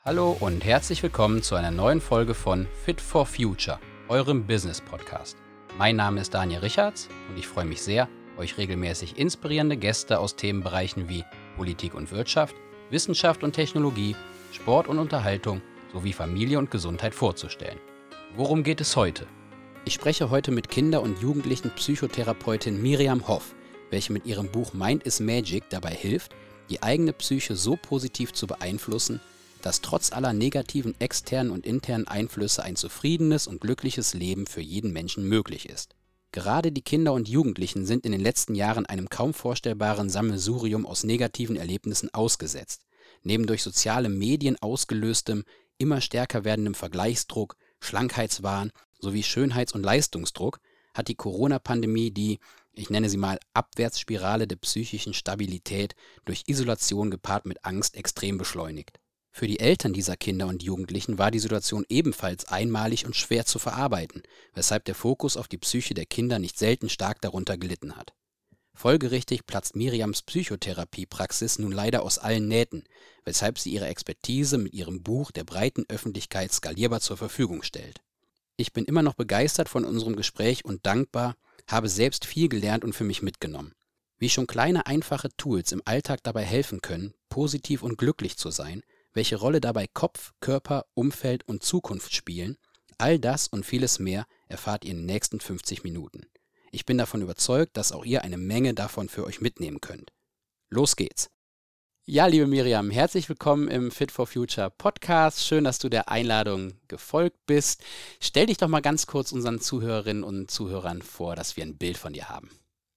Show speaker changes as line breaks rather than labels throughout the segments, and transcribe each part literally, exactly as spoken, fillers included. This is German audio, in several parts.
Hallo und herzlich willkommen zu einer neuen Folge von Fit for Future, eurem Business-Podcast. Mein Name ist Daniel Richards und ich freue mich sehr, euch regelmäßig inspirierende Gäste aus Themenbereichen wie Politik und Wirtschaft, Wissenschaft und Technologie, Sport und Unterhaltung sowie Familie und Gesundheit vorzustellen. Worum geht es heute? Ich spreche heute mit Kinder- und Jugendlichen-Psychotherapeutin Miriam Hoff, welche mit ihrem Buch Mind is Magic dabei hilft, die eigene Psyche so positiv zu beeinflussen, dass trotz aller negativen externen und internen Einflüsse ein zufriedenes und glückliches Leben für jeden Menschen möglich ist. Gerade die Kinder und Jugendlichen sind in den letzten Jahren einem kaum vorstellbaren Sammelsurium aus negativen Erlebnissen ausgesetzt. Neben durch soziale Medien ausgelöstem, immer stärker werdendem Vergleichsdruck, Schlankheitswahn sowie Schönheits- und Leistungsdruck hat die Corona-Pandemie die, ich nenne sie mal, Abwärtsspirale der psychischen Stabilität durch Isolation gepaart mit Angst extrem beschleunigt. Für die Eltern dieser Kinder und Jugendlichen war die Situation ebenfalls einmalig und schwer zu verarbeiten, weshalb der Fokus auf die Psyche der Kinder nicht selten stark darunter gelitten hat. Folgerichtig platzt Miriams Psychotherapiepraxis nun leider aus allen Nähten, weshalb sie ihre Expertise mit ihrem Buch der breiten Öffentlichkeit skalierbar zur Verfügung stellt. Ich bin immer noch begeistert von unserem Gespräch und dankbar, habe selbst viel gelernt und für mich mitgenommen. Wie schon kleine einfache Tools im Alltag dabei helfen können, positiv und glücklich zu sein, welche Rolle dabei Kopf, Körper, Umfeld und Zukunft spielen, all das und vieles mehr erfahrt ihr in den nächsten fünfzig Minuten. Ich bin davon überzeugt, dass auch ihr eine Menge davon für euch mitnehmen könnt. Los geht's! Ja, liebe Miriam, herzlich willkommen im Fit for Future Podcast. Schön, dass du der Einladung gefolgt bist. Stell dich doch mal ganz kurz unseren Zuhörerinnen und Zuhörern vor, dass wir ein Bild von dir haben.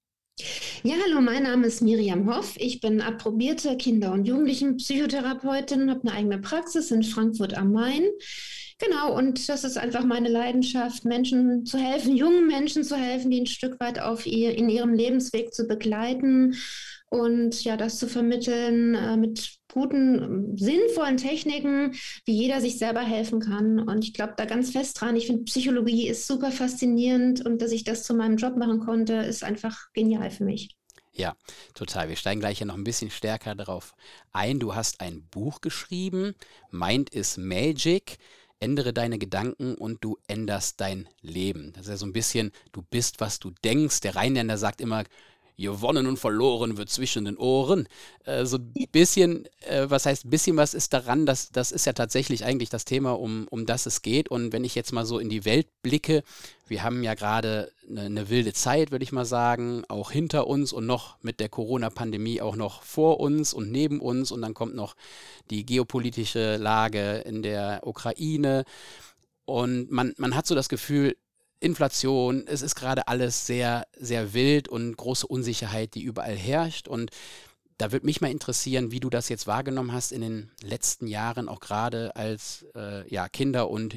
Ja, hallo, mein Name ist Miriam Hoff. Ich bin approbierte Kinder- und Jugendlichenpsychotherapeutin, habe eine eigene Praxis in Frankfurt am Main. Genau, und das ist einfach meine Leidenschaft, Menschen zu helfen, jungen Menschen zu helfen, die ein Stück weit auf ihr, in ihrem Lebensweg zu begleiten und ja, das zu vermitteln äh, mit guten, sinnvollen Techniken, wie jeder sich selber helfen kann. Und ich glaube da ganz fest dran. Ich finde, Psychologie ist super faszinierend und dass ich das zu meinem Job machen konnte, ist einfach genial für mich.
Ja, total. Wir steigen gleich hier noch ein bisschen stärker darauf ein. Du hast ein Buch geschrieben, Mind is Magic. Ändere deine Gedanken und du änderst dein Leben. Das ist ja so ein bisschen, du bist, was du denkst. Der Rheinländer sagt immer, gewonnen und verloren wird zwischen den Ohren. Äh, so ein bisschen, äh, was heißt ein bisschen was ist daran, das, das ist ja tatsächlich eigentlich das Thema, um, um das es geht. Und wenn ich jetzt mal so in die Welt blicke, wir haben ja gerade eine, eine wilde Zeit, würde ich mal sagen, auch hinter uns und noch mit der Corona-Pandemie auch noch vor uns und neben uns. Und dann kommt noch die geopolitische Lage in der Ukraine. Und man, man hat so das Gefühl, Inflation, es ist gerade alles sehr, sehr wild und große Unsicherheit, die überall herrscht. Und da würde mich mal interessieren, wie du das jetzt wahrgenommen hast in den letzten Jahren, auch gerade als äh, ja, Kinder- und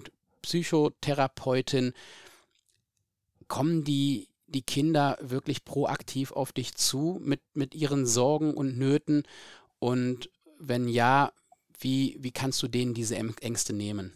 Jugendpsychotherapeutin. Kommen die, die Kinder wirklich proaktiv auf dich zu mit, mit ihren Sorgen und Nöten? Und wenn ja, wie, wie kannst du denen diese Ängste nehmen?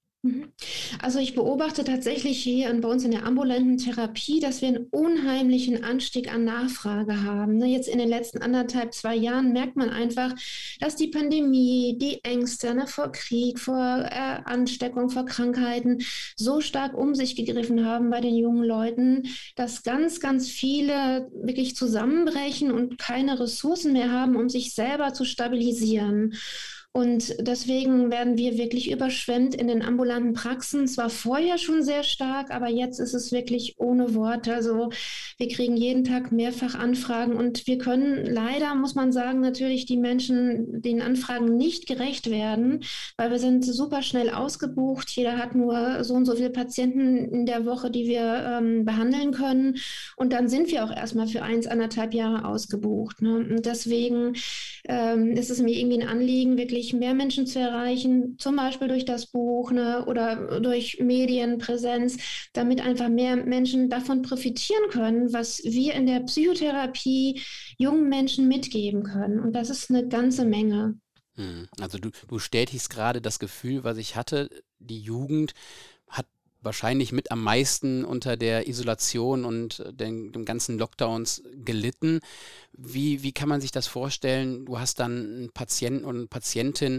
Also ich beobachte tatsächlich hier bei uns in der ambulanten Therapie, dass wir einen unheimlichen Anstieg an Nachfrage haben. Jetzt in den letzten anderthalb, zwei Jahren merkt man einfach, dass die Pandemie, die Ängste ne, vor Krieg, vor äh, Ansteckung, vor Krankheiten so stark um sich gegriffen haben bei den jungen Leuten, dass ganz, ganz viele wirklich zusammenbrechen und keine Ressourcen mehr haben, um sich selber zu stabilisieren. Und deswegen werden wir wirklich überschwemmt in den ambulanten Praxen. Es war vorher schon sehr stark, aber jetzt ist es wirklich ohne Worte. Also wir kriegen jeden Tag mehrfach Anfragen und wir können leider, muss man sagen, natürlich die Menschen den Anfragen nicht gerecht werden, weil wir sind super schnell ausgebucht. Jeder hat nur so und so viele Patienten in der Woche, die wir ähm, behandeln können. Und dann sind wir auch erstmal für eins, anderthalb Jahre ausgebucht. Ne? Und deswegen ähm, ist es mir irgendwie ein Anliegen, wirklich mehr Menschen zu erreichen, zum Beispiel durch das Buch ne, oder durch Medienpräsenz, damit einfach mehr Menschen davon profitieren können, was wir in der Psychotherapie jungen Menschen mitgeben können. Und das ist eine ganze Menge.
Also du, du stellst gerade das Gefühl, was ich hatte, die Jugend hat wahrscheinlich mit am meisten unter der Isolation und den, den ganzen Lockdowns gelitten. Wie, wie kann man sich das vorstellen? Du hast dann einen Patienten und eine Patientin.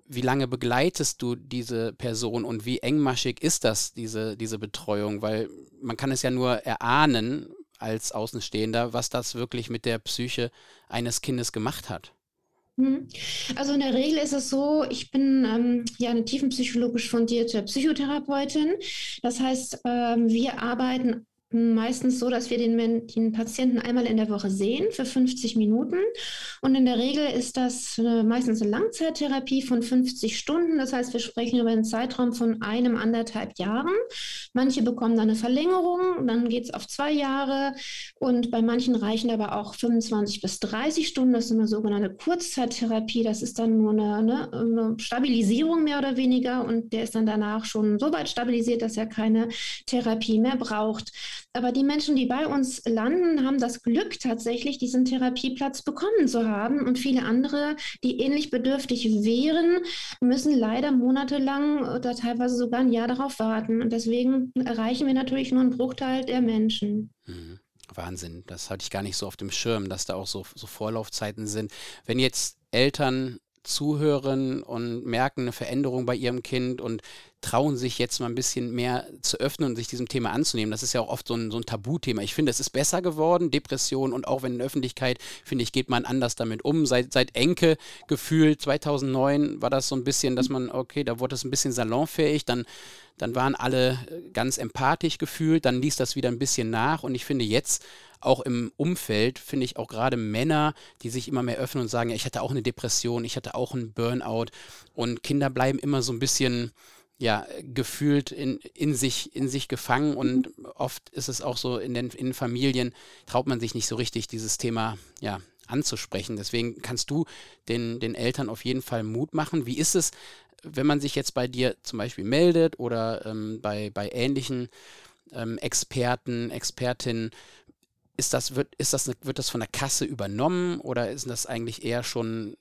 wie lange begleitest du diese Person und wie engmaschig ist das, diese, diese Betreuung? Weil man kann es ja nur erahnen als Außenstehender, was das wirklich mit der Psyche eines Kindes gemacht hat.
Mhm. Also in der Regel ist es so, ich bin ähm, ja eine tiefenpsychologisch fundierte Psychotherapeutin. Das heißt, ähm, wir arbeiten meistens so, dass wir den, Men- den Patienten einmal in der Woche sehen für fünfzig Minuten. Und in der Regel ist das äh, meistens eine Langzeittherapie von fünfzig Stunden. Das heißt, wir sprechen über einen Zeitraum von einem, anderthalb Jahren. Manche bekommen dann eine Verlängerung, dann geht es auf zwei Jahre. Und bei manchen reichen aber auch fünfundzwanzig bis dreißig Stunden. Das ist eine sogenannte Kurzzeittherapie. Das ist dann nur eine, ne, eine Stabilisierung mehr oder weniger. Und der ist dann danach schon so weit stabilisiert, dass er keine Therapie mehr braucht. Aber die Menschen, die bei uns landen, haben das Glück tatsächlich, diesen Therapieplatz bekommen zu haben. Und viele andere, die ähnlich bedürftig wären, müssen leider monatelang oder teilweise sogar ein Jahr darauf warten. Und deswegen erreichen wir natürlich nur einen Bruchteil der Menschen.
Mhm. Wahnsinn, das hatte ich gar nicht so auf dem Schirm, dass da auch so, so Vorlaufzeiten sind. Wenn jetzt Eltern zuhören und merken eine Veränderung bei ihrem Kind und trauen sich jetzt mal ein bisschen mehr zu öffnen und sich diesem Thema anzunehmen. Das ist ja auch oft so ein, so ein Tabuthema. Ich finde, es ist besser geworden, Depression, und auch wenn in der Öffentlichkeit, finde ich, geht man anders damit um. Seit, seit Enke gefühlt, zweitausendneun war das so ein bisschen, dass man, okay, da wurde es ein bisschen salonfähig, dann Dann waren alle ganz empathisch gefühlt, dann ließ das wieder ein bisschen nach und ich finde jetzt auch im Umfeld, finde ich auch gerade Männer, die sich immer mehr öffnen und sagen, ja, ich hatte auch eine Depression, ich hatte auch einen Burnout, und Kinder bleiben immer so ein bisschen, ja, gefühlt in, in sich, in sich gefangen, und oft ist es auch so, in den, in Familien traut man sich nicht so richtig, dieses Thema, ja, anzusprechen. Deswegen kannst du den, den Eltern auf jeden Fall Mut machen. Wie ist es, wenn man sich jetzt bei dir zum Beispiel meldet oder ähm, bei, bei ähnlichen ähm, Experten, Expertinnen, ist das, wird, ist das, eine, wird das von der Kasse übernommen oder ist das eigentlich eher schon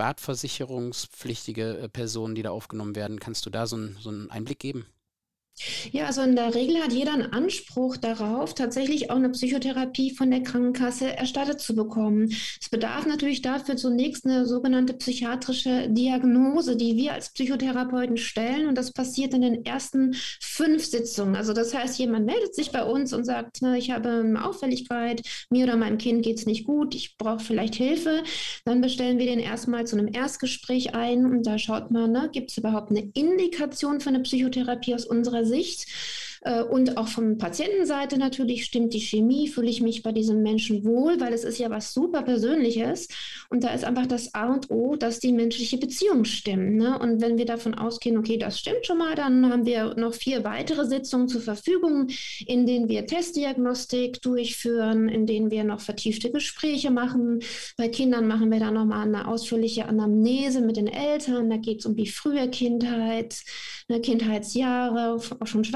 privatversicherungspflichtige äh, Personen, die da aufgenommen werden? Kannst du da so, ein, so einen Einblick geben?
Ja, also in der Regel hat jeder einen Anspruch darauf, tatsächlich auch eine Psychotherapie von der Krankenkasse erstattet zu bekommen. Es bedarf natürlich dafür zunächst eine sogenannte psychiatrische Diagnose, die wir als Psychotherapeuten stellen. Und das passiert in den ersten fünf Sitzungen. Also das heißt, jemand meldet sich bei uns und sagt, na, ich habe eine Auffälligkeit, mir oder meinem Kind geht es nicht gut, ich brauche vielleicht Hilfe. Dann bestellen wir den erstmal zu einem Erstgespräch ein und da schaut man, ne, gibt es überhaupt eine Indikation für eine Psychotherapie aus unserer Sicht, und auch von Patientenseite natürlich, stimmt die Chemie, fühle ich mich bei diesem Menschen wohl, weil es ist ja was super Persönliches und da ist einfach das A und O, dass die menschliche Beziehung stimmt. Ne? Und wenn wir davon ausgehen, okay, das stimmt schon mal, dann haben wir noch vier weitere Sitzungen zur Verfügung, in denen wir Testdiagnostik durchführen, in denen wir noch vertiefte Gespräche machen. Bei Kindern machen wir dann nochmal eine ausführliche Anamnese mit den Eltern, da geht es um die frühe Kindheit, ne, Kindheitsjahre, auch schon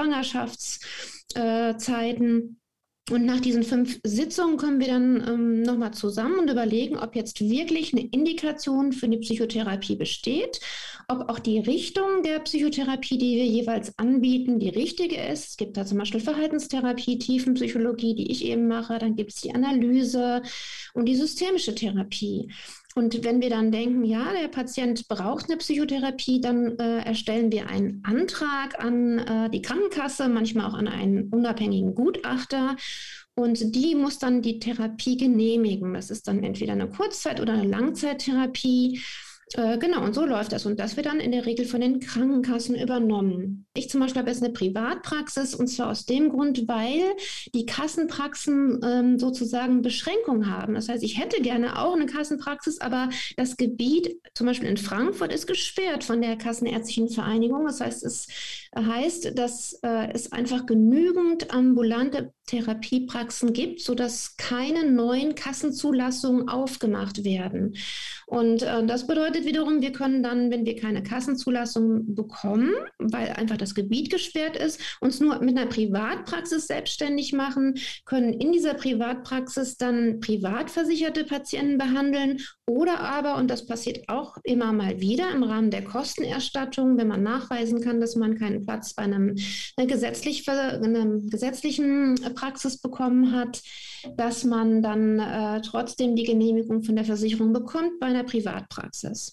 Schwangerschaftszeiten. Und nach diesen fünf Sitzungen kommen wir dann ähm, nochmal zusammen und überlegen, ob jetzt wirklich eine Indikation für eine Psychotherapie besteht, ob auch die Richtung der Psychotherapie, die wir jeweils anbieten, die richtige ist. Es gibt da zum Beispiel Verhaltenstherapie, Tiefenpsychologie, die ich eben mache. Dann gibt es die Analyse und die systemische Therapie. Und wenn wir dann denken, ja, der Patient braucht eine Psychotherapie, dann äh, erstellen wir einen Antrag an äh, die Krankenkasse, manchmal auch an einen unabhängigen Gutachter. Und die muss dann die Therapie genehmigen. Das ist dann entweder eine Kurzzeit- oder eine Langzeittherapie. Äh, genau, und so läuft das. Und das wird dann in der Regel von den Krankenkassen übernommen. Ich zum Beispiel habe jetzt eine Privatpraxis, und zwar aus dem Grund, weil die Kassenpraxen ähm, sozusagen Beschränkungen haben. Das heißt, ich hätte gerne auch eine Kassenpraxis, aber das Gebiet, zum Beispiel in Frankfurt, ist gesperrt von der Kassenärztlichen Vereinigung. Das heißt, es heißt, dass äh, es einfach genügend ambulante Therapiepraxen gibt, sodass keine neuen Kassenzulassungen aufgemacht werden. Und äh, das bedeutet wiederum, wir können dann, wenn wir keine Kassenzulassung bekommen, weil einfach das Gebiet gesperrt ist, uns nur mit einer Privatpraxis selbstständig machen, können in dieser Privatpraxis dann privat versicherte Patienten behandeln oder aber, und das passiert auch immer mal wieder im Rahmen der Kostenerstattung, wenn man nachweisen kann, dass man keinen Platz bei einem, einer, gesetzlich, einer gesetzlichen Praxis bekommen hat, dass man dann äh, trotzdem die Genehmigung von der Versicherung bekommt bei einer Privatpraxis.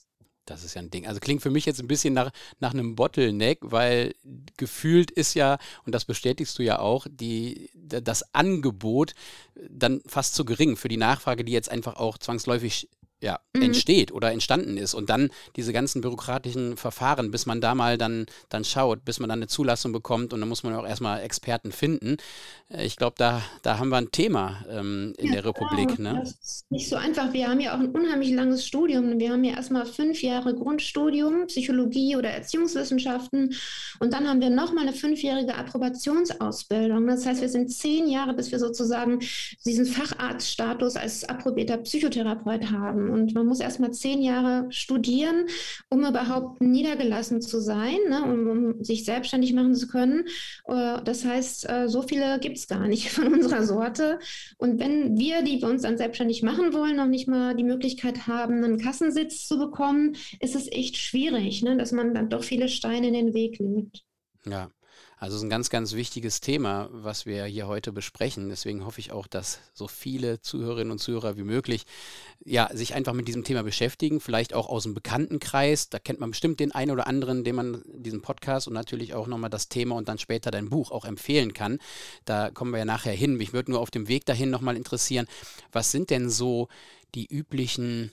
Das ist ja ein Ding. Also klingt für mich jetzt ein bisschen nach, nach einem Bottleneck, weil gefühlt ist ja, und das bestätigst du ja auch, die, das Angebot dann fast zu gering für die Nachfrage, die jetzt einfach auch zwangsläufig ja,
Mhm.
entsteht oder entstanden ist. Und dann diese ganzen bürokratischen Verfahren, bis man da mal dann, dann schaut, bis man dann eine Zulassung bekommt und dann muss man auch erstmal Experten finden. Äh, Ich glaube, da, da haben wir ein Thema ähm, in
Ja,
der
genau.
Republik, ne?
Das ist nicht so einfach. Wir haben ja auch ein unheimlich langes Studium. Wir haben ja erstmal fünf Jahre Grundstudium, Psychologie oder Erziehungswissenschaften. Und dann haben wir nochmal eine fünfjährige Approbationsausbildung. Das heißt, wir sind zehn Jahre, bis wir sozusagen diesen Facharztstatus als approbierter Psychotherapeut haben. Und man muss erstmal zehn Jahre studieren, um überhaupt niedergelassen zu sein, ne, um, um sich selbstständig machen zu können. Äh, Das heißt, äh, so viele gibt es gar nicht von unserer Sorte. Und wenn wir, die wir uns dann selbstständig machen wollen, noch nicht mal die Möglichkeit haben, einen Kassensitz zu bekommen, ist es echt schwierig, ne, dass man dann doch viele Steine in den Weg legt.
Ja, also es ist ein ganz, ganz wichtiges Thema, was wir hier heute besprechen. Deswegen hoffe ich auch, dass so viele Zuhörerinnen und Zuhörer wie möglich ja, sich einfach mit diesem Thema beschäftigen, vielleicht auch aus dem Bekanntenkreis. Da kennt man bestimmt den einen oder anderen, dem man diesen Podcast und natürlich auch nochmal das Thema und dann später dein Buch auch empfehlen kann. Da kommen wir ja nachher hin. Mich würde nur auf dem Weg dahin nochmal interessieren, was sind denn so die üblichen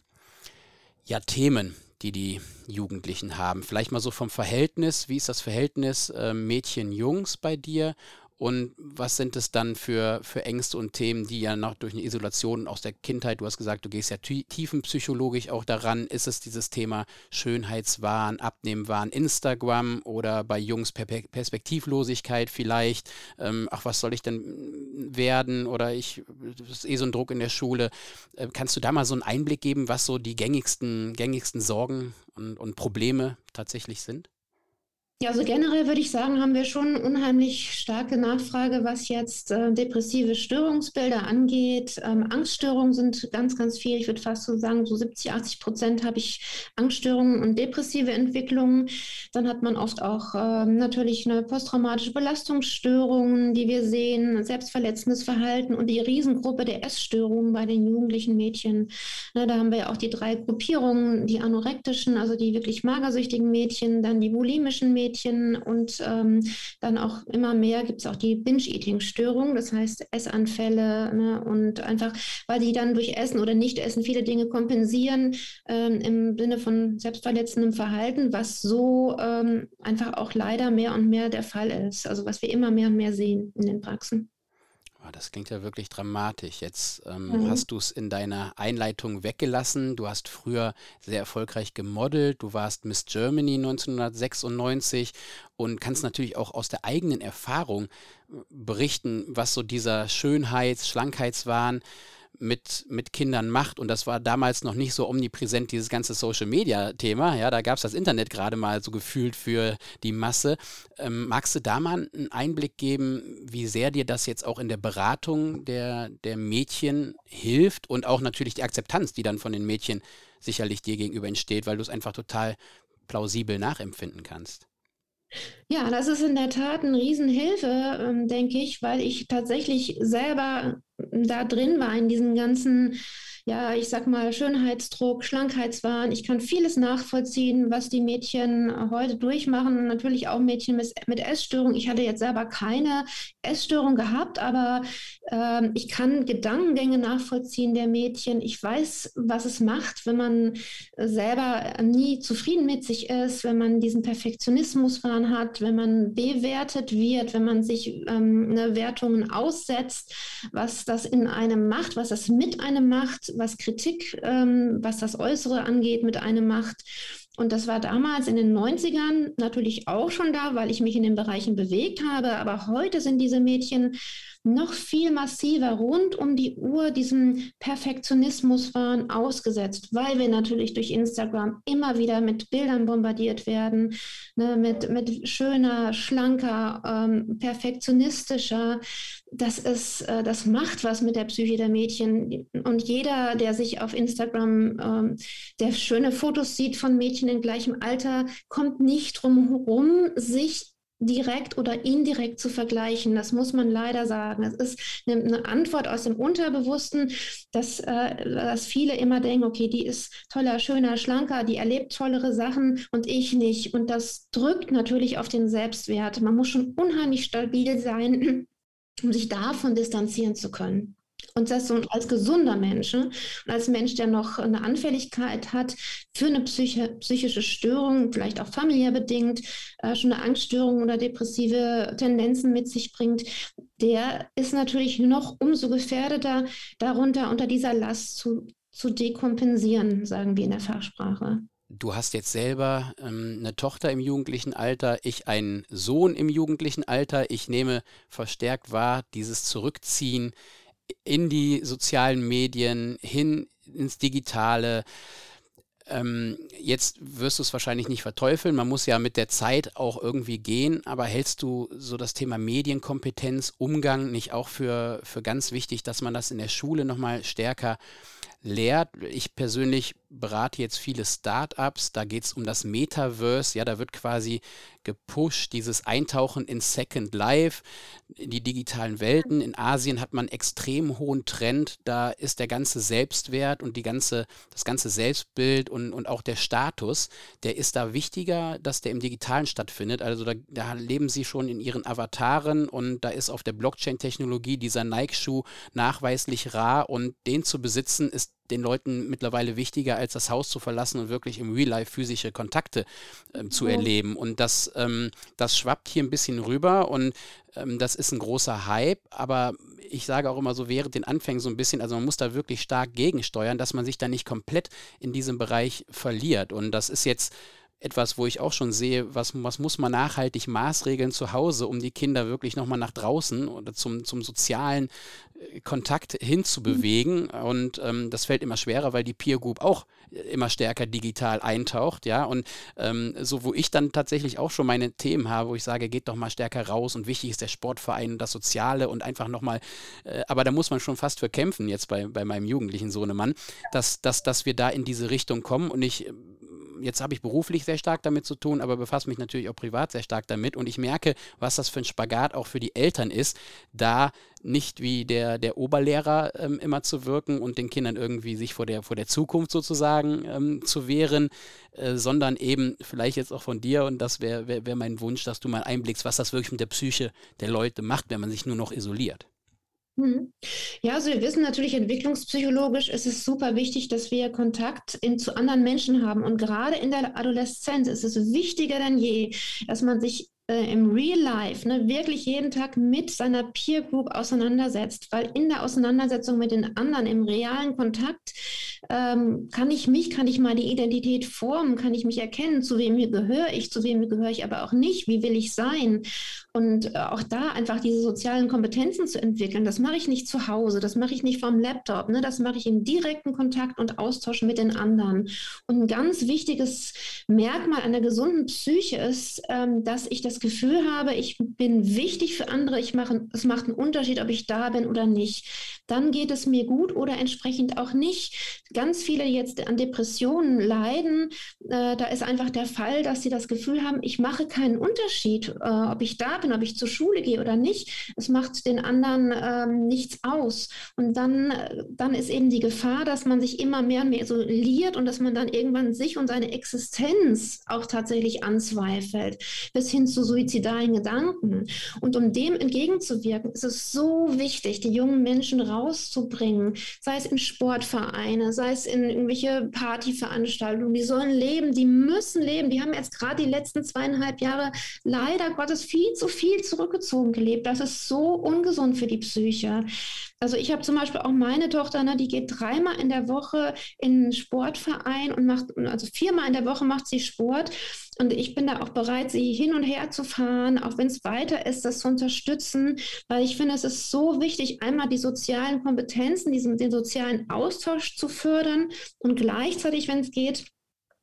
ja, Themen, die die Jugendlichen haben? Vielleicht mal so vom Verhältnis. Wie ist das Verhältnis äh, Mädchen-Jungs bei dir? Und was sind es dann für, für Ängste und Themen, die ja noch durch eine Isolation aus der Kindheit, du hast gesagt, du gehst ja tie- tiefenpsychologisch auch daran. Ist es dieses Thema Schönheitswahn, Abnehmwahn, Instagram oder bei Jungs Per- Perspektivlosigkeit vielleicht? Ähm, ach, was soll ich denn werden? Oder ich, das ist eh so ein Druck in der Schule. Äh, kannst du da mal so einen Einblick geben, was so die gängigsten, gängigsten Sorgen und, und Probleme tatsächlich sind?
Ja, also generell würde ich sagen, haben wir schon unheimlich starke Nachfrage, was jetzt äh, depressive Störungsbilder angeht. Ähm, Angststörungen sind ganz, ganz viel. Ich würde fast so sagen, so siebzig, achtzig Prozent habe ich Angststörungen und depressive Entwicklungen. Dann hat man oft auch ähm, natürlich eine posttraumatische Belastungsstörung, die wir sehen, selbstverletzendes Verhalten und die Riesengruppe der Essstörungen bei den jugendlichen Mädchen. Na, da haben wir ja auch die drei Gruppierungen, die anorektischen, also die wirklich magersüchtigen Mädchen, dann die bulimischen Mädchen und ähm, dann auch immer mehr gibt es auch die Binge-Eating-Störung, das heißt Essanfälle, ne, und einfach, weil die dann durch Essen oder Nicht-Essen viele Dinge kompensieren ähm, im Sinne von selbstverletzendem Verhalten, was so ähm, einfach auch leider mehr und mehr der Fall ist, also was wir immer mehr und mehr sehen in den Praxen.
Ah, das klingt ja wirklich dramatisch. Jetzt
Ja.
ähm, hast du es in deiner Einleitung weggelassen. Du hast früher sehr erfolgreich gemodelt. Du warst Miss Germany neunzehnhundertsechsundneunzig und kannst natürlich auch aus der eigenen Erfahrung äh, berichten, was so dieser Schönheits-, Schlankheitswahn mit, mit Kindern macht. Und das war damals noch nicht so omnipräsent, dieses ganze Social-Media-Thema. Ja, da gab es das Internet gerade mal so gefühlt für die Masse. Ähm, magst du da mal einen Einblick geben, wie sehr dir das jetzt auch in der Beratung der, der Mädchen hilft und auch natürlich die Akzeptanz, die dann von den Mädchen sicherlich dir gegenüber entsteht, weil du es einfach total plausibel nachempfinden kannst?
Ja, das ist in der Tat eine Riesenhilfe, ähm, denke ich, weil ich tatsächlich selber da drin war in diesem ganzen, ja, ich sag mal, Schönheitsdruck, Schlankheitswahn. Ich kann vieles nachvollziehen, was die Mädchen äh, heute durchmachen. Natürlich auch Mädchen mit, mit Essstörung. Ich hatte jetzt selber keine Essstörung gehabt, aber ähm, ich kann Gedankengänge nachvollziehen der Mädchen. Ich weiß, was es macht, wenn man äh, selber nie zufrieden mit sich ist, wenn man diesen Perfektionismuswahn hat, wenn man bewertet wird, wenn man sich ähm, ne, Wertungen aussetzt, was das in einem macht, was das mit einem macht, was Kritik, ähm, was das Äußere angeht, mit einem macht. Und das war damals in den neunzigern natürlich auch schon da, weil ich mich in den Bereichen bewegt habe. Aber heute sind diese Mädchen noch viel massiver rund um die Uhr diesem Perfektionismus waren ausgesetzt, weil wir natürlich durch Instagram immer wieder mit Bildern bombardiert werden, ne, mit, mit schöner, schlanker, ähm, perfektionistischer. Das ist, äh, das macht was mit der Psyche der Mädchen. Und jeder, der sich auf Instagram, ähm, der schöne Fotos sieht von Mädchen in gleichem Alter, kommt nicht drum herum, sich direkt oder indirekt zu vergleichen. Das muss man leider sagen. Das ist eine, eine Antwort aus dem Unterbewussten, dass, äh, dass viele immer denken, okay, die ist toller, schöner, schlanker, die erlebt tollere Sachen und ich nicht. Und das drückt natürlich auf den Selbstwert. Man muss schon unheimlich stabil sein, um sich davon distanzieren zu können. Und das so als gesunder Mensch, ne? Und als Mensch, der noch eine Anfälligkeit hat für eine Psyche, psychische Störung, vielleicht auch familiär bedingt, äh, schon eine Angststörung oder depressive Tendenzen mit sich bringt, der ist natürlich noch umso gefährdeter, darunter unter dieser Last zu, zu dekompensieren, sagen wir in der Fachsprache.
Du hast jetzt selber ähm, eine Tochter im jugendlichen Alter, ich einen Sohn im jugendlichen Alter. Ich nehme verstärkt wahr, dieses Zurückziehen in die sozialen Medien, hin ins Digitale. Ähm, jetzt wirst du es wahrscheinlich nicht verteufeln, man muss ja mit der Zeit auch irgendwie gehen, aber hältst du so das Thema Medienkompetenz, Umgang nicht auch für, für ganz wichtig, dass man das in der Schule nochmal stärker lehrt? Ich persönlich berate jetzt viele Startups, da geht es um das Metaverse, ja, da wird quasi gepusht, dieses Eintauchen in Second Life, in die digitalen Welten. In Asien hat man einen extrem hohen Trend, da ist der ganze Selbstwert und die ganze, das ganze Selbstbild und, und auch der Status, der ist da wichtiger, dass der im Digitalen stattfindet. Also da, da leben sie schon in ihren Avataren und da ist auf der Blockchain-Technologie dieser Nike-Schuh nachweislich rar und den zu besitzen ist den Leuten mittlerweile wichtiger, als das Haus zu verlassen und wirklich im Real Life physische Kontakte ähm, zu erleben. Und das, ähm, das schwappt hier ein bisschen rüber und ähm, das ist ein großer Hype, aber ich sage auch immer so während den Anfängen so ein bisschen, also man muss da wirklich stark gegensteuern, dass man sich da nicht komplett in diesem Bereich verliert. Und das ist jetzt etwas, wo ich auch schon sehe, was, was muss man nachhaltig maßregeln zu Hause, um die Kinder wirklich nochmal nach draußen oder zum, zum sozialen äh, Kontakt hinzubewegen. Mhm. Und ähm, das fällt immer schwerer, weil die Peer Group auch immer stärker digital eintaucht, ja. Und ähm, so, wo ich dann tatsächlich auch schon meine Themen habe, wo ich sage, geht doch mal stärker raus und wichtig ist der Sportverein und das Soziale und einfach nochmal, äh, aber da muss man schon fast für kämpfen, jetzt bei, bei meinem jugendlichen Sohnemann, dass, dass, dass wir da in diese Richtung kommen und ich Jetzt habe ich beruflich sehr stark damit zu tun, aber befasse mich natürlich auch privat sehr stark damit und ich merke, was das für ein Spagat auch für die Eltern ist, da nicht wie der, der Oberlehrer ähm, immer zu wirken und den Kindern irgendwie sich vor der, vor der Zukunft sozusagen ähm, zu wehren, äh, sondern eben vielleicht jetzt auch von dir und das wäre wär, wär mein Wunsch, dass du mal einblickst, was das wirklich mit der Psyche der Leute macht, wenn man sich nur noch isoliert.
Ja, also wir wissen natürlich, entwicklungspsychologisch ist es super wichtig, dass wir Kontakt in, zu anderen Menschen haben. Und gerade in der Adoleszenz ist es wichtiger denn je, dass man sich äh, im Real Life ne, wirklich jeden Tag mit seiner Peer Group auseinandersetzt. Weil in der Auseinandersetzung mit den anderen, im realen Kontakt, ähm, kann ich mich, kann ich meine Identität formen, kann ich mich erkennen, zu wem gehöre ich, zu wem gehöre ich aber auch nicht, wie will ich sein. Und äh, auch da einfach diese sozialen Kompetenzen zu entwickeln, das mache ich nicht zu Hause, das mache ich nicht vom Laptop, ne? Das mache ich im direkten Kontakt und Austausch mit den anderen. Und ein ganz wichtiges Merkmal einer gesunden Psyche ist, ähm, dass ich das Gefühl habe, ich bin wichtig für andere, ich mache, es macht einen Unterschied, ob ich da bin oder nicht. Dann geht es mir gut oder entsprechend auch nicht. Ganz viele jetzt an Depressionen leiden, äh, da ist einfach der Fall, dass sie das Gefühl haben, ich mache keinen Unterschied, äh, ob ich da bin, ob ich zur Schule gehe oder nicht. Es macht den anderen ähm, nichts aus. Und dann, dann ist eben die Gefahr, dass man sich immer mehr und mehr isoliert und dass man dann irgendwann sich und seine Existenz auch tatsächlich anzweifelt, bis hin zu suizidalen Gedanken. Und um dem entgegenzuwirken, ist es so wichtig, die jungen Menschen rauszubringen, sei es in Sportvereine, sei es in irgendwelche Partyveranstaltungen. Die sollen leben, die müssen leben. Die haben jetzt gerade die letzten zweieinhalb Jahre leider Gottes viel zu viel zurückgezogen gelebt. Das ist so ungesund für die Psyche. Also ich habe zum Beispiel auch meine Tochter, ne, die geht dreimal in der Woche in einen Sportverein und macht, also viermal in der Woche macht sie Sport. Und ich bin da auch bereit, sie hin und her zu fahren, auch wenn es weiter ist, das zu unterstützen, weil ich finde, es ist so wichtig, einmal die sozialen Kompetenzen, diesen, den sozialen Austausch zu fördern und gleichzeitig, wenn es geht,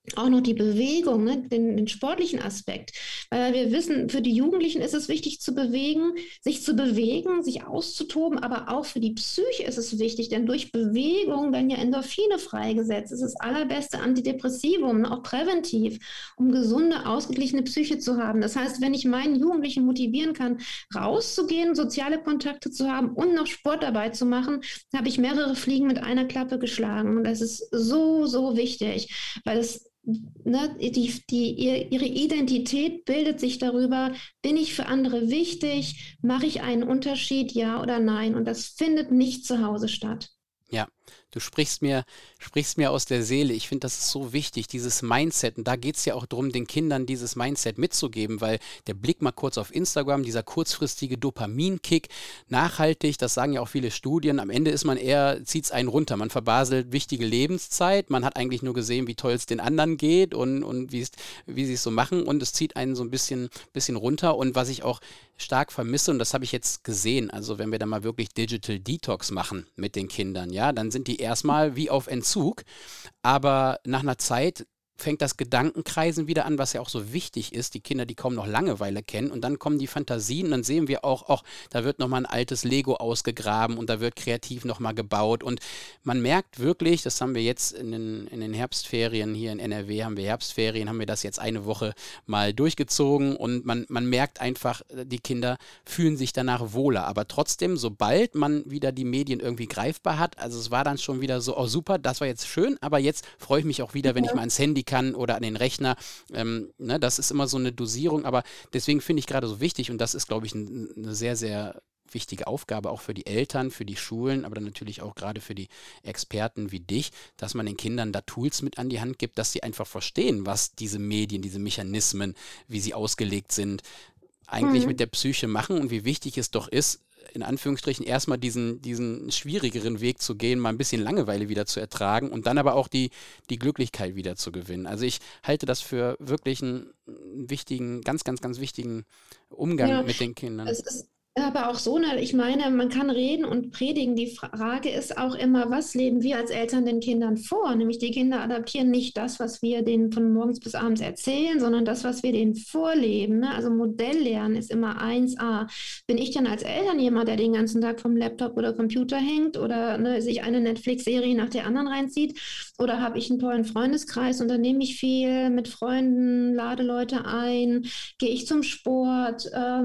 auch noch die Bewegung, ne, den, den sportlichen Aspekt. Weil wir wissen, für die Jugendlichen ist es wichtig zu bewegen, sich zu bewegen, sich auszutoben, aber auch für die Psyche ist es wichtig, denn durch Bewegung werden ja Endorphine freigesetzt. Das ist das allerbeste Antidepressivum, auch präventiv, um gesunde, ausgeglichene Psyche zu haben. Das heißt, wenn ich meinen Jugendlichen motivieren kann, rauszugehen, soziale Kontakte zu haben und noch Sport dabei zu machen, habe ich mehrere Fliegen mit einer Klappe geschlagen. Und das ist so, so wichtig, weil es Ne, die, die, ihre Identität bildet sich darüber, bin ich für andere wichtig, mache ich einen Unterschied, ja oder nein? Und das findet nicht zu Hause statt.
Ja, du sprichst mir, sprichst mir aus der Seele. Ich finde, das ist so wichtig, dieses Mindset. Und da geht es ja auch darum, den Kindern dieses Mindset mitzugeben, weil der Blick mal kurz auf Instagram, dieser kurzfristige Dopaminkick, nachhaltig, das sagen ja auch viele Studien, am Ende ist man eher, zieht es einen runter. Man verbaselt wichtige Lebenszeit. Man hat eigentlich nur gesehen, wie toll es den anderen geht und, und wie sie es so machen. Und es zieht einen so ein bisschen, bisschen runter. Und was ich auch stark vermisse, und das habe ich jetzt gesehen, also wenn wir da mal wirklich Digital Detox machen mit den Kindern, ja, dann sind die erstmal wie auf Entzug, aber nach einer Zeit fängt das Gedankenkreisen wieder an, was ja auch so wichtig ist, die Kinder, die kaum noch Langeweile kennen, und dann kommen die Fantasien und dann sehen wir auch, auch da wird nochmal ein altes Lego ausgegraben und da wird kreativ nochmal gebaut und man merkt wirklich, das haben wir jetzt in den, in den Herbstferien, hier in N R W haben wir Herbstferien, haben wir das jetzt eine Woche mal durchgezogen und man, man merkt einfach, die Kinder fühlen sich danach wohler, aber trotzdem, sobald man wieder die Medien irgendwie greifbar hat, also es war dann schon wieder so, oh super, das war jetzt schön, aber jetzt freue ich mich auch wieder, wenn ich mal ans Handy kann oder an den Rechner. Ähm, ne, das ist immer so eine Dosierung, aber deswegen finde ich gerade so wichtig und das ist, glaube ich, ein, eine sehr, sehr wichtige Aufgabe auch für die Eltern, für die Schulen, aber dann natürlich auch gerade für die Experten wie dich, dass man den Kindern da Tools mit an die Hand gibt, dass sie einfach verstehen, was diese Medien, diese Mechanismen, wie sie ausgelegt sind, eigentlich mhm. mit der Psyche machen und wie wichtig es doch ist, in Anführungsstrichen erstmal diesen, diesen schwierigeren Weg zu gehen, mal ein bisschen Langeweile wieder zu ertragen und dann aber auch die, die Glücklichkeit wieder zu gewinnen. Also ich halte das für wirklich einen, einen wichtigen, ganz, ganz, ganz wichtigen Umgang ja, mit den Kindern.
Es ist aber auch so, ne, ich meine, man kann reden und predigen. Die Frage ist auch immer, was leben wir als Eltern den Kindern vor? Nämlich die Kinder adaptieren nicht das, was wir denen von morgens bis abends erzählen, sondern das, was wir denen vorleben. Ne? Also Modelllernen ist immer eins a. Bin ich dann als Eltern jemand, der den ganzen Tag vom Laptop oder Computer hängt oder ne, sich eine Netflix-Serie nach der anderen reinzieht? Oder habe ich einen tollen Freundeskreis, unternehme ich viel mit Freunden, lade Leute ein, gehe ich zum Sport,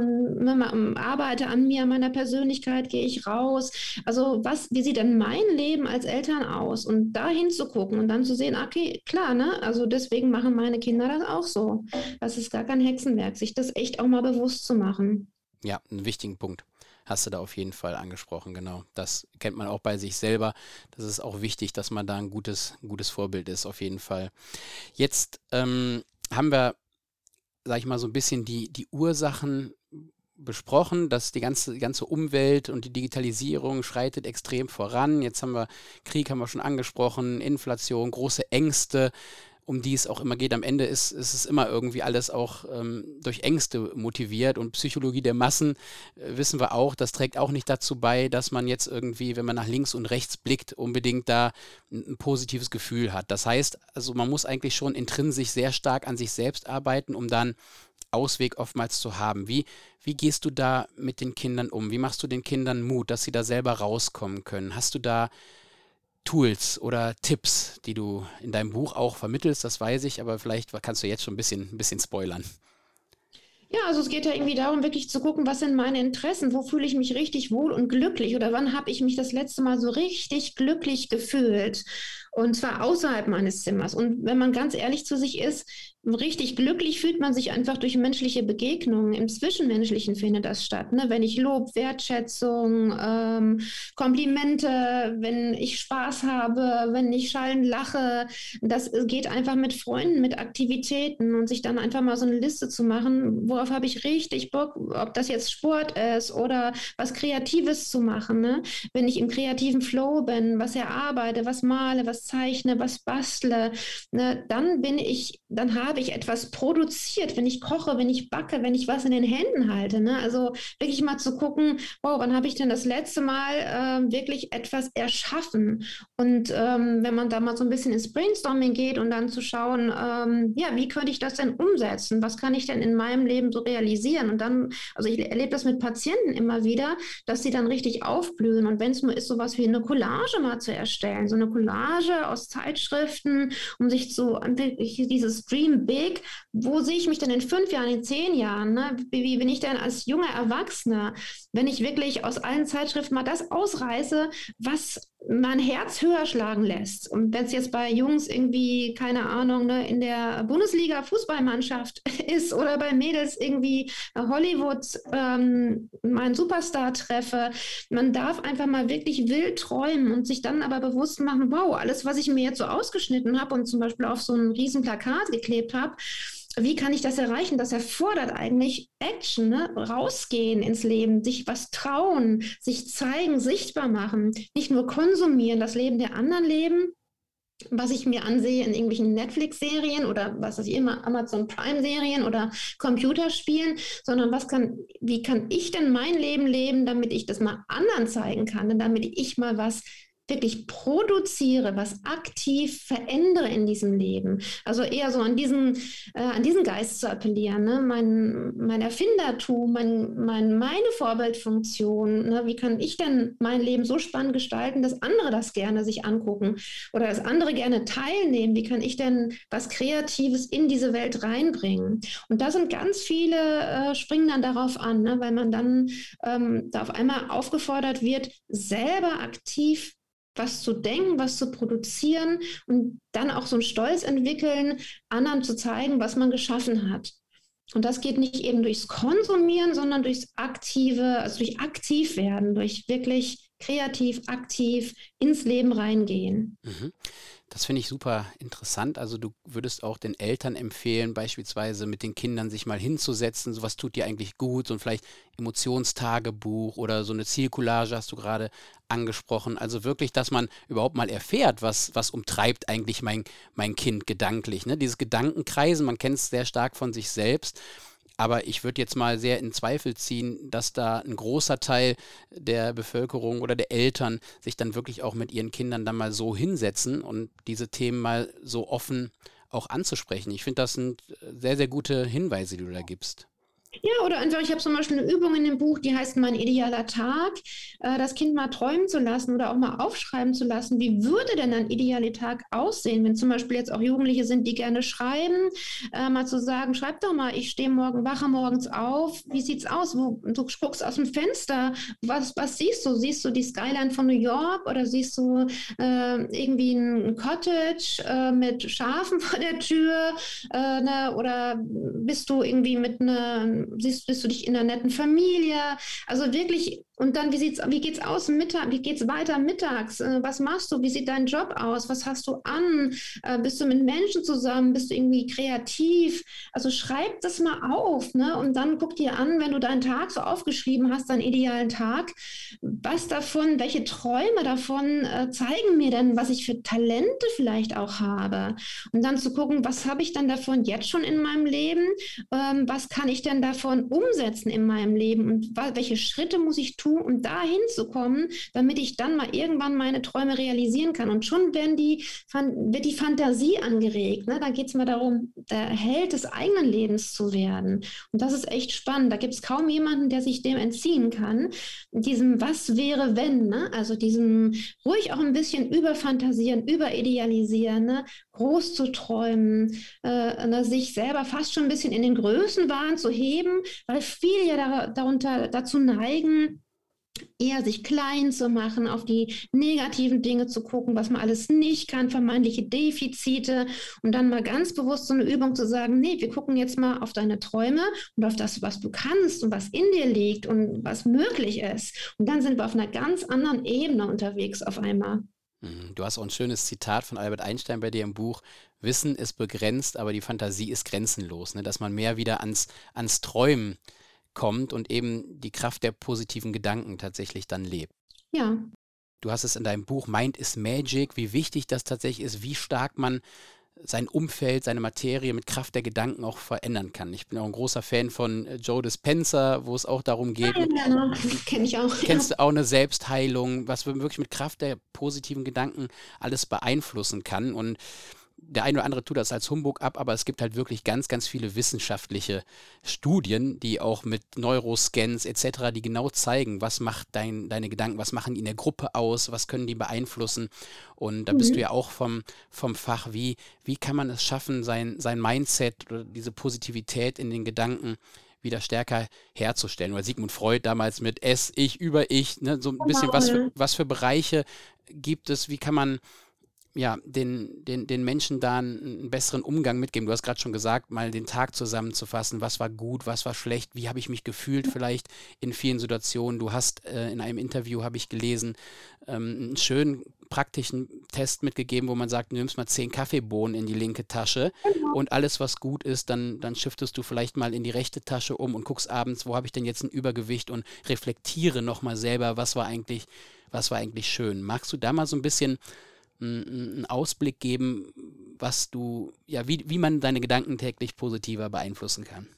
ähm, arbeite an mir, an meiner Persönlichkeit, gehe ich raus. Also was, wie sieht denn mein Leben als Eltern aus? Und da hinzugucken und dann zu sehen, okay, klar, ne? Also deswegen machen meine Kinder das auch so. Das ist gar kein Hexenwerk, sich das echt auch mal bewusst zu machen.
Ja, einen wichtigen Punkt hast du da auf jeden Fall angesprochen, genau. Das kennt man auch bei sich selber. Das ist auch wichtig, dass man da ein gutes, ein gutes Vorbild ist, auf jeden Fall. Jetzt ähm, haben wir, sag ich mal, so ein bisschen die, die Ursachen besprochen, dass die ganze, die ganze Umwelt und die Digitalisierung schreitet extrem voran. Jetzt haben wir Krieg, haben wir schon angesprochen, Inflation, große Ängste, um die es auch immer geht. Am Ende ist, ist es immer irgendwie alles auch ähm, durch Ängste motiviert und Psychologie der Massen, äh, wissen wir auch, das trägt auch nicht dazu bei, dass man jetzt irgendwie, wenn man nach links und rechts blickt, unbedingt da ein, ein positives Gefühl hat. Das heißt, also man muss eigentlich schon intrinsisch sehr stark an sich selbst arbeiten, um dann Ausweg oftmals zu haben. Wie, wie gehst du da mit den Kindern um? Wie machst du den Kindern Mut, dass sie da selber rauskommen können? Hast du da Tools oder Tipps, die du in deinem Buch auch vermittelst? Das weiß ich, aber vielleicht kannst du jetzt schon ein bisschen, ein bisschen spoilern.
Ja, also es geht ja irgendwie darum, wirklich zu gucken, was sind meine Interessen, wo fühle ich mich richtig wohl und glücklich oder wann habe ich mich das letzte Mal so richtig glücklich gefühlt und zwar außerhalb meines Zimmers. Und wenn man ganz ehrlich zu sich ist, richtig glücklich fühlt man sich einfach durch menschliche Begegnungen. Im Zwischenmenschlichen findet das statt. Ne? Wenn ich Lob, Wertschätzung, ähm, Komplimente, wenn ich Spaß habe, wenn ich schallend lache, das geht einfach mit Freunden, mit Aktivitäten und sich dann einfach mal so eine Liste zu machen, worauf habe ich richtig Bock, ob das jetzt Sport ist oder was Kreatives zu machen. Ne? Wenn ich im kreativen Flow bin, was erarbeite, was male, was was zeichne, was bastle, ne, dann bin ich, dann habe ich etwas produziert, wenn ich koche, wenn ich backe, wenn ich was in den Händen halte. Ne? Also wirklich mal zu gucken, wow, wann habe ich denn das letzte Mal äh, wirklich etwas erschaffen? Und ähm, wenn man da mal so ein bisschen ins Brainstorming geht und dann zu schauen, ähm, ja, wie könnte ich das denn umsetzen? Was kann ich denn in meinem Leben so realisieren? Und dann, also ich erlebe das mit Patienten immer wieder, dass sie dann richtig aufblühen. Und wenn es nur ist, sowas wie eine Collage mal zu erstellen, so eine Collage aus Zeitschriften, um sich zu, wirklich dieses Dream Big, wo sehe ich mich denn in fünf Jahren, in zehn Jahren? Ne? Wie, wie bin ich denn als junger Erwachsener, wenn ich wirklich aus allen Zeitschriften mal das ausreiße, was mein Herz höher schlagen lässt. Und wenn es jetzt bei Jungs irgendwie, keine Ahnung, ne, in der Bundesliga-Fußballmannschaft ist oder bei Mädels irgendwie Hollywood ähm, meinen Superstar treffe, man darf einfach mal wirklich wild träumen und sich dann aber bewusst machen, wow, alles, was ich mir jetzt so ausgeschnitten habe und zum Beispiel auf so ein riesen Plakat geklebt habe, wie kann ich das erreichen? Das erfordert eigentlich Action, ne? Rausgehen ins Leben, sich was trauen, sich zeigen, sichtbar machen, nicht nur konsumieren, das Leben der anderen leben, was ich mir ansehe in irgendwelchen Netflix-Serien oder was weiß ich immer, Amazon Prime-Serien oder Computerspielen, sondern was kann, wie kann ich denn mein Leben leben, damit ich das mal anderen zeigen kann, damit ich mal was wirklich produziere, was aktiv verändere in diesem Leben. Also eher so an diesen, äh, an diesen Geist zu appellieren, ne? mein, mein Erfindertum, mein, mein, meine Vorbildfunktion. Ne? Wie kann ich denn mein Leben so spannend gestalten, dass andere das gerne sich angucken oder dass andere gerne teilnehmen? Wie kann ich denn was Kreatives in diese Welt reinbringen? Und da sind ganz viele, äh, springen dann darauf an, ne? Weil man dann ähm, da auf einmal aufgefordert wird, selber aktiv was zu denken, was zu produzieren und dann auch so einen Stolz entwickeln, anderen zu zeigen, was man geschaffen hat. Und das geht nicht eben durchs Konsumieren, sondern durchs aktive, also durch aktiv werden, durch wirklich kreativ, aktiv ins Leben reingehen.
Mhm. Das finde ich super interessant. Also du würdest auch den Eltern empfehlen, beispielsweise mit den Kindern sich mal hinzusetzen, so was tut dir eigentlich gut, so ein vielleicht Emotionstagebuch oder so eine Zielcollage hast du gerade angesprochen. Also wirklich, dass man überhaupt mal erfährt, was, was umtreibt eigentlich mein, mein Kind gedanklich. Ne? Dieses Gedankenkreisen, man kennt es sehr stark von sich selbst. Aber ich würde jetzt mal sehr in Zweifel ziehen, dass da ein großer Teil der Bevölkerung oder der Eltern sich dann wirklich auch mit ihren Kindern dann mal so hinsetzen und diese Themen mal so offen auch anzusprechen. Ich finde, das sind sehr, sehr gute Hinweise, die du da gibst.
Ja, oder einfach, ich habe zum Beispiel eine Übung in dem Buch, die heißt Mein idealer Tag, äh, das Kind mal träumen zu lassen oder auch mal aufschreiben zu lassen, wie würde denn ein idealer Tag aussehen, wenn zum Beispiel jetzt auch Jugendliche sind, die gerne schreiben, äh, mal zu sagen, schreib doch mal, ich stehe morgen, wache morgens auf, wie sieht's aus, wo, du guckst aus dem Fenster, was, was siehst du, siehst du die Skyline von New York oder siehst du äh, irgendwie ein Cottage äh, mit Schafen vor der Tür äh, ne, oder bist du irgendwie mit einer Siehst, bist du dich in einer netten Familie? Also wirklich, und dann, wie sieht's, wie geht's aus Mittag, wie geht's weiter mittags? Äh, was machst du? Wie sieht dein Job aus? Was hast du an? Äh, bist du mit Menschen zusammen? Bist du irgendwie kreativ? Also schreib das mal auf, ne? Und dann guck dir an, wenn du deinen Tag so aufgeschrieben hast, deinen idealen Tag, was davon, welche Träume davon äh, zeigen mir denn, was ich für Talente vielleicht auch habe? Und dann zu gucken, was habe ich denn davon jetzt schon in meinem Leben? Ähm, was kann ich denn davon umsetzen in meinem Leben? Und welche Schritte muss ich tun, um dahin zu kommen, damit ich dann mal irgendwann meine Träume realisieren kann? Und schon werden die, wird die Fantasie angeregt. Ne? Da geht es mal darum, der Held des eigenen Lebens zu werden. Und das ist echt spannend. Da gibt es kaum jemanden, der sich dem entziehen kann. Diesem Was wäre, wenn, ne? Also diesem ruhig auch ein bisschen überfantasieren, überidealisieren, ne? Groß zu träumen, äh, ne? Sich selber fast schon ein bisschen in den Größenwahn zu heben, weil viele ja da, darunter dazu neigen, eher sich klein zu machen, auf die negativen Dinge zu gucken, was man alles nicht kann, vermeintliche Defizite und dann mal ganz bewusst so eine Übung zu sagen, nee, wir gucken jetzt mal auf deine Träume und auf das, was du kannst und was in dir liegt und was möglich ist. Und dann sind wir auf einer ganz anderen Ebene unterwegs auf einmal.
Du hast auch ein schönes Zitat von Albert Einstein bei dir im Buch. Wissen ist begrenzt, aber die Fantasie ist grenzenlos. Ne? Dass man mehr wieder ans, ans Träumen kommt und eben die Kraft der positiven Gedanken tatsächlich dann lebt.
Ja.
du hast es in deinem Buch Mind is Magic, wie wichtig das tatsächlich ist, wie stark man sein Umfeld, seine Materie mit Kraft der Gedanken auch verändern kann. Ich bin auch ein großer Fan von Joe Dispenza, wo es auch darum geht,
Ja, ja, kenne ich auch.
kennst
Ja.
du auch eine Selbstheilung, was man wirklich mit Kraft der positiven Gedanken alles beeinflussen kann. Und der eine oder andere tut das als Humbug ab, aber es gibt halt wirklich ganz, ganz viele wissenschaftliche Studien, die auch mit Neuroscans et cetera, die genau zeigen, was macht dein, deine Gedanken, was machen die in der Gruppe aus, was können die beeinflussen. Und da bist du
Mhm.
ja auch vom, vom Fach, wie, wie kann man es schaffen, sein, sein Mindset oder diese Positivität in den Gedanken wieder stärker herzustellen. Oder Sigmund Freud damals mit Es, Ich, über Ich, ne? So ein bisschen,
Genau,
was für,
ja.
was für Bereiche gibt es, wie kann man ja, den, den, den Menschen da einen, einen besseren Umgang mitgeben. Du hast gerade schon gesagt, mal den Tag zusammenzufassen, was war gut, was war schlecht, wie habe ich mich gefühlt vielleicht in vielen Situationen. Du hast äh, in einem Interview, habe ich gelesen, ähm, einen schönen praktischen Test mitgegeben, wo man sagt, du nimmst mal zehn Kaffeebohnen in die linke Tasche und alles, was gut ist, dann, dann shiftest du vielleicht mal in die rechte Tasche um und guckst abends, wo habe ich denn jetzt ein Übergewicht und reflektiere nochmal selber, was war eigentlich, was war eigentlich schön. Magst du da mal so ein bisschen einen Ausblick geben, was du, ja, wie, wie man deine Gedanken täglich positiver beeinflussen kann?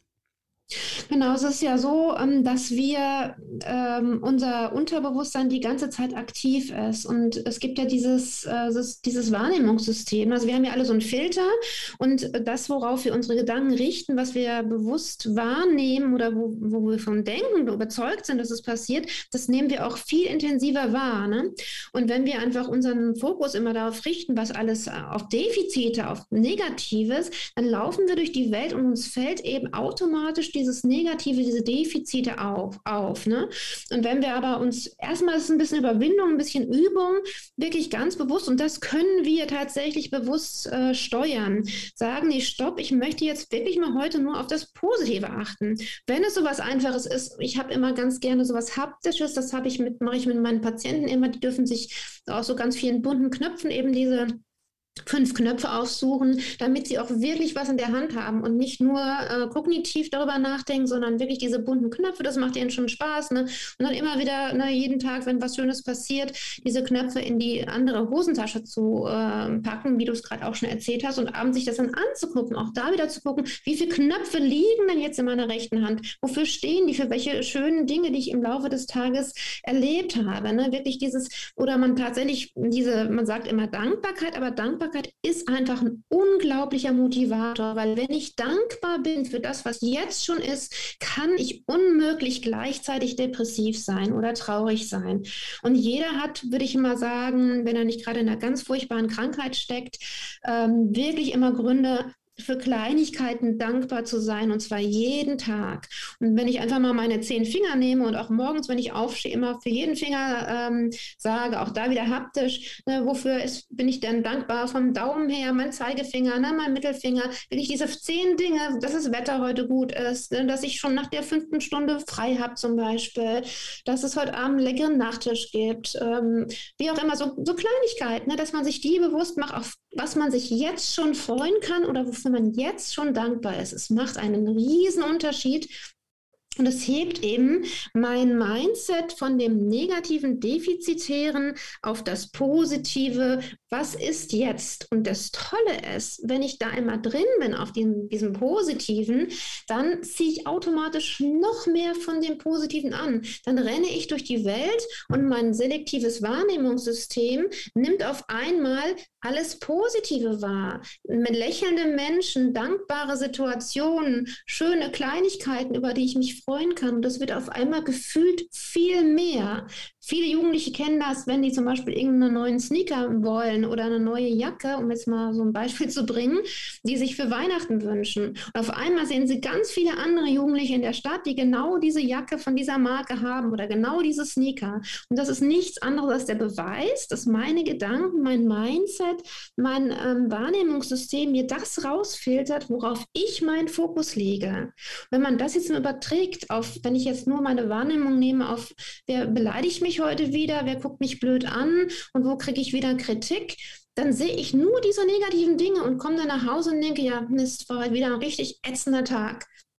Genau, es ist ja so, ähm, dass wir ähm, unser Unterbewusstsein die ganze Zeit aktiv ist. Und es gibt ja dieses, äh, das, dieses Wahrnehmungssystem. Also wir haben ja alle so einen Filter und das, worauf wir unsere Gedanken richten, was wir bewusst wahrnehmen oder wo, wo wir von denken, überzeugt sind, dass es passiert, das nehmen wir auch viel intensiver wahr. Ne? Und wenn wir einfach unseren Fokus immer darauf richten, was alles auf Defizite, auf Negatives, dann laufen wir durch die Welt und uns fällt eben automatisch dieses Negative, diese Defizite auf. auf ne? Und wenn wir aber uns erstmal, das ist ein bisschen Überwindung, ein bisschen Übung, wirklich ganz bewusst, und das können wir tatsächlich bewusst äh, steuern, sagen, nee, stopp, ich möchte jetzt wirklich mal heute nur auf das Positive achten. Wenn es sowas Einfaches ist, ich habe immer ganz gerne sowas Haptisches, das habe ich mit, mache ich mit meinen Patienten immer, die dürfen sich aus so ganz vielen bunten Knöpfen eben diese fünf Knöpfe aussuchen, damit sie auch wirklich was in der Hand haben und nicht nur äh, kognitiv darüber nachdenken, sondern wirklich diese bunten Knöpfe, das macht ihnen schon Spaß. Ne? Und dann immer wieder, ne, jeden Tag, wenn was Schönes passiert, diese Knöpfe in die andere Hosentasche zu äh, packen, wie du es gerade auch schon erzählt hast, und abends sich das dann anzugucken, auch da wieder zu gucken, wie viele Knöpfe liegen denn jetzt in meiner rechten Hand? Wofür stehen die? Für welche schönen Dinge, die ich im Laufe des Tages erlebt habe? Ne? Wirklich dieses, oder man tatsächlich diese, man sagt immer Dankbarkeit, aber Dankbarkeit ist einfach ein unglaublicher Motivator, weil wenn ich dankbar bin für das, was jetzt schon ist, kann ich unmöglich gleichzeitig depressiv sein oder traurig sein. Und jeder hat, würde ich immer sagen, wenn er nicht gerade in einer ganz furchtbaren Krankheit steckt, ähm, wirklich immer Gründe, für Kleinigkeiten dankbar zu sein, und zwar jeden Tag. Und wenn ich einfach mal meine zehn Finger nehme und auch morgens, wenn ich aufstehe, immer für jeden Finger ähm, sage, auch da wieder haptisch, ne, wofür ist, bin ich denn dankbar? Vom Daumen her, mein Zeigefinger, ne, mein Mittelfinger, will ich diese zehn Dinge, dass das Wetter heute gut ist, ne, dass ich schon nach der fünften Stunde frei habe zum Beispiel, dass es heute Abend einen leckeren Nachtisch gibt, ähm, wie auch immer, so, so Kleinigkeiten, ne, dass man sich die bewusst macht, auf was man sich jetzt schon freuen kann oder wofür man jetzt schon dankbar ist. Es macht einen riesen Unterschied. Und es hebt eben mein Mindset von dem negativen, defizitären auf das Positive. Was ist jetzt? Und das Tolle ist, wenn ich da einmal drin bin auf diesem, diesem Positiven, dann ziehe ich automatisch noch mehr von dem Positiven an. Dann renne ich durch die Welt und mein selektives Wahrnehmungssystem nimmt auf einmal alles Positive wahr. Mit lächelnden Menschen, dankbare Situationen, schöne Kleinigkeiten, über die ich mich freuen kann. Und das wird auf einmal gefühlt viel mehr. Viele Jugendliche kennen das, wenn die zum Beispiel irgendeinen neuen Sneaker wollen oder eine neue Jacke, um jetzt mal so ein Beispiel zu bringen, die sich für Weihnachten wünschen. Und auf einmal sehen sie ganz viele andere Jugendliche in der Stadt, die genau diese Jacke von dieser Marke haben oder genau diese Sneaker. Und das ist nichts anderes als der Beweis, dass meine Gedanken, mein Mindset, mein ähm, Wahrnehmungssystem mir das rausfiltert, worauf ich meinen Fokus lege. Wenn man das jetzt überträgt auf, wenn ich jetzt nur meine Wahrnehmung nehme auf, wer beleidigt mich heute wieder, wer guckt mich blöd an und wo kriege ich wieder Kritik, dann sehe ich nur diese negativen Dinge und komme dann nach Hause und denke, ja, Mist, war heute wieder ein richtig ätzender Tag.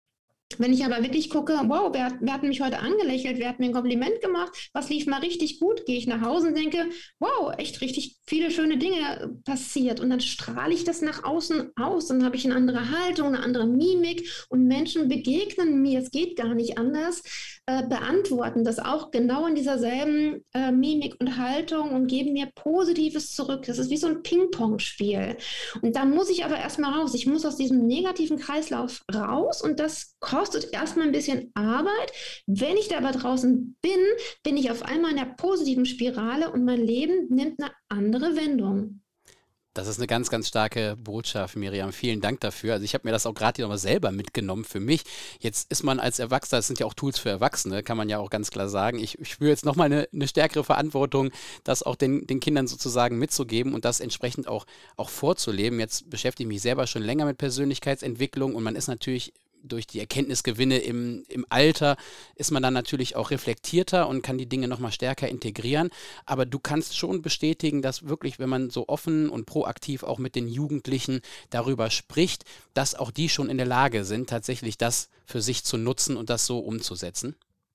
Wenn ich aber wirklich gucke, wow, wer, wer hat mich heute angelächelt, wer hat mir ein Kompliment gemacht, was lief mal richtig gut, gehe ich nach Hause und denke, wow, echt richtig viele schöne Dinge passiert. Und dann strahle ich das nach außen aus, dann habe ich eine andere Haltung, eine andere Mimik und Menschen begegnen mir, es geht gar nicht anders, äh, beantworten das auch genau in dieser selben äh, Mimik und Haltung und geben mir Positives zurück. Das ist wie so ein Ping-Pong-Spiel. Und da muss ich aber erstmal raus. Ich muss aus diesem negativen Kreislauf raus und das kostet erstmal ein bisschen Arbeit. Wenn ich da aber draußen bin, bin ich auf einmal in der positiven Spirale und mein Leben nimmt eine andere Wendung.
Das ist eine ganz, ganz starke Botschaft, Miriam. Vielen Dank dafür. Also ich habe mir das auch gerade hier nochmal selber mitgenommen für mich. Jetzt ist man als Erwachsener, das sind ja auch Tools für Erwachsene, kann man ja auch ganz klar sagen. Ich, ich spüre jetzt nochmal eine, eine stärkere Verantwortung, das auch den, den Kindern sozusagen mitzugeben und das entsprechend auch, auch vorzuleben. Jetzt beschäftige ich mich selber schon länger mit Persönlichkeitsentwicklung und man ist natürlich durch die Erkenntnisgewinne im, im Alter ist man dann natürlich auch reflektierter und kann die Dinge nochmal stärker integrieren. Aber du kannst schon bestätigen, dass wirklich, wenn man so offen und proaktiv auch mit den Jugendlichen darüber spricht, dass auch die schon in der Lage sind, tatsächlich das für sich zu nutzen und das so umzusetzen.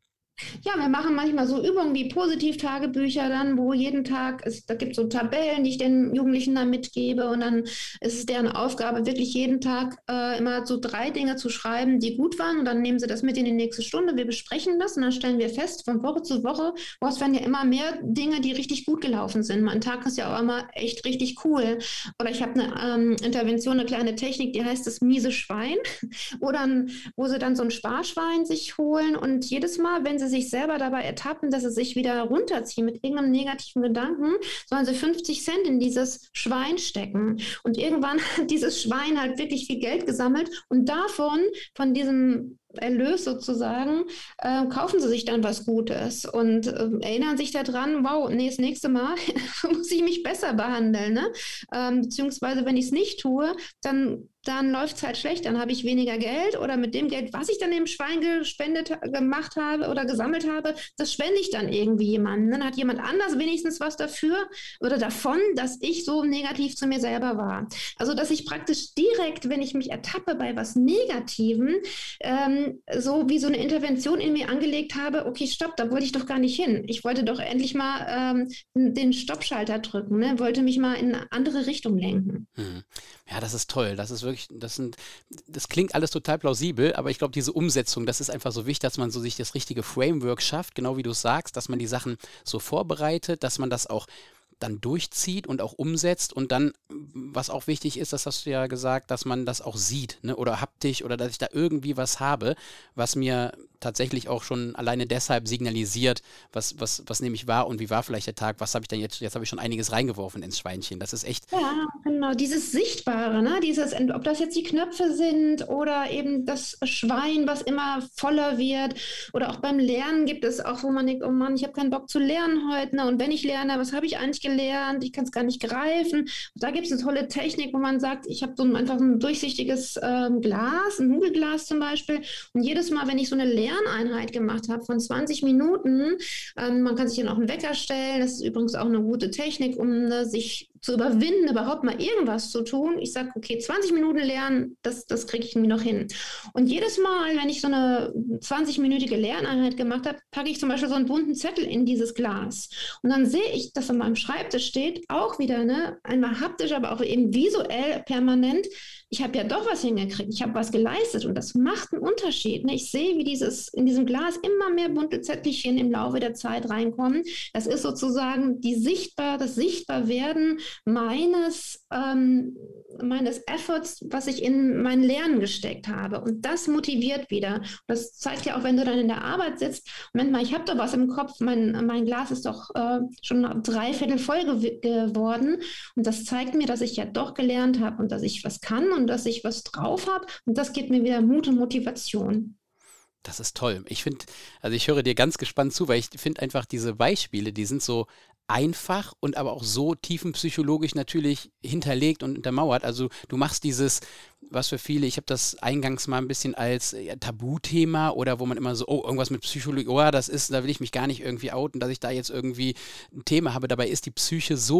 Ja, wir machen manchmal so Übungen wie Positivtagebücher dann, wo jeden Tag, ist, da gibt es so Tabellen, die ich den Jugendlichen dann mitgebe und dann ist es deren Aufgabe, wirklich jeden Tag äh, immer so drei Dinge zu schreiben, die gut waren und dann nehmen sie das mit in die nächste Stunde, wir besprechen das und dann stellen wir fest, von Woche zu Woche, boah, es werden ja immer mehr Dinge, die richtig gut gelaufen sind. Mein Tag ist ja auch immer echt richtig cool. Oder ich habe eine ähm, Intervention, eine kleine Technik, die heißt das miese Schwein, wo, dann, wo sie dann so ein Sparschwein sich holen und jedes Mal, wenn sie sich selber dabei ertappen, dass sie sich wieder runterziehen mit irgendeinem negativen Gedanken, sollen sie fünfzig Cent in dieses Schwein stecken. Und irgendwann hat dieses Schwein halt wirklich viel Geld gesammelt und davon, von diesem Erlös sozusagen, äh, kaufen sie sich dann was Gutes und äh, erinnern sich daran, wow, nee, das nächste Mal muss ich mich besser behandeln. Ne? Ähm, beziehungsweise, wenn ich es nicht tue, dann, dann läuft es halt schlecht, dann habe ich weniger Geld oder mit dem Geld, was ich dann dem Schwein gespendet, gemacht habe oder gesammelt habe, das spende ich dann irgendwie jemandem. Dann hat jemand anders wenigstens was dafür oder davon, dass ich so negativ zu mir selber war. Also, dass ich praktisch direkt, wenn ich mich ertappe bei was Negativem, ähm, so wie so eine Intervention in mir angelegt habe, okay, stopp, da wollte ich doch gar nicht hin. Ich wollte doch endlich mal ähm, den Stoppschalter drücken, ne? Wollte mich mal in eine andere Richtung lenken.
Hm. Ja, das ist toll. Das ist wirklich, das sind, das klingt alles total plausibel, aber ich glaube, diese Umsetzung, das ist einfach so wichtig, dass man so sich das richtige Framework schafft, genau wie du sagst, dass man die Sachen so vorbereitet, dass man das auch dann durchzieht und auch umsetzt und dann, was auch wichtig ist, das hast du ja gesagt, dass man das auch sieht, ne? Oder haptisch oder dass ich da irgendwie was habe, was mir tatsächlich auch schon alleine deshalb signalisiert, was, was, was nehme ich wahr und wie war vielleicht der Tag, was habe ich denn jetzt, jetzt habe ich schon einiges reingeworfen ins Schweinchen. Das ist echt.
Ja, genau, dieses Sichtbare, ne? Dieses, ob das jetzt die Knöpfe sind oder eben das Schwein, was immer voller wird oder auch beim Lernen gibt es auch, wo man denkt, oh Mann, ich habe keinen Bock zu lernen heute, ne? Und wenn ich lerne, was habe ich eigentlich gelernt? Ich kann es gar nicht greifen. Und da gibt es eine tolle Technik, wo man sagt, ich habe so ein, einfach ein durchsichtiges ähm, Glas, ein Nudelglas zum Beispiel und jedes Mal, wenn ich so eine Lerneinheit gemacht habe von zwanzig Minuten, ähm, man kann sich dann auch einen Wecker stellen, das ist übrigens auch eine gute Technik, um äh, sich zu überwinden, überhaupt mal irgendwas zu tun. Ich sage, okay, zwanzig Minuten lernen, das, das kriege ich mir noch hin. Und jedes Mal, wenn ich so eine zwanzig-minütige Lerneinheit gemacht habe, packe ich zum Beispiel so einen bunten Zettel in dieses Glas. Und dann sehe ich, dass an meinem Schreibtisch steht, auch wieder, ne, einmal haptisch, aber auch eben visuell permanent, ich habe ja doch was hingekriegt, ich habe was geleistet und das macht einen Unterschied. Ne? Ich sehe, wie dieses, in diesem Glas immer mehr bunte Zettelchen im Laufe der Zeit reinkommen. Das ist sozusagen die sichtbar, das Sichtbarwerden meines, ähm, meines Efforts, was ich in mein Lernen gesteckt habe. Und das motiviert wieder. Und das zeigt ja auch, wenn du dann in der Arbeit sitzt, Moment mal, ich habe da was im Kopf, mein, mein Glas ist doch äh, schon dreiviertel voll gew- geworden. Und das zeigt mir, dass ich ja doch gelernt habe und dass ich was kann und dass ich was drauf habe. Und das gibt mir wieder Mut und Motivation.
Das ist toll. Ich finde, also ich höre dir ganz gespannt zu, weil ich finde einfach diese Beispiele, die sind so einfach und aber auch so tiefenpsychologisch natürlich hinterlegt und untermauert. Also du machst dieses, was für viele, ich habe das eingangs mal ein bisschen als ja, Tabuthema oder wo man immer so, oh, irgendwas mit Psychologie, oh, das ist, da will ich mich gar nicht irgendwie outen, dass ich da jetzt irgendwie ein Thema habe. Dabei ist die Psyche so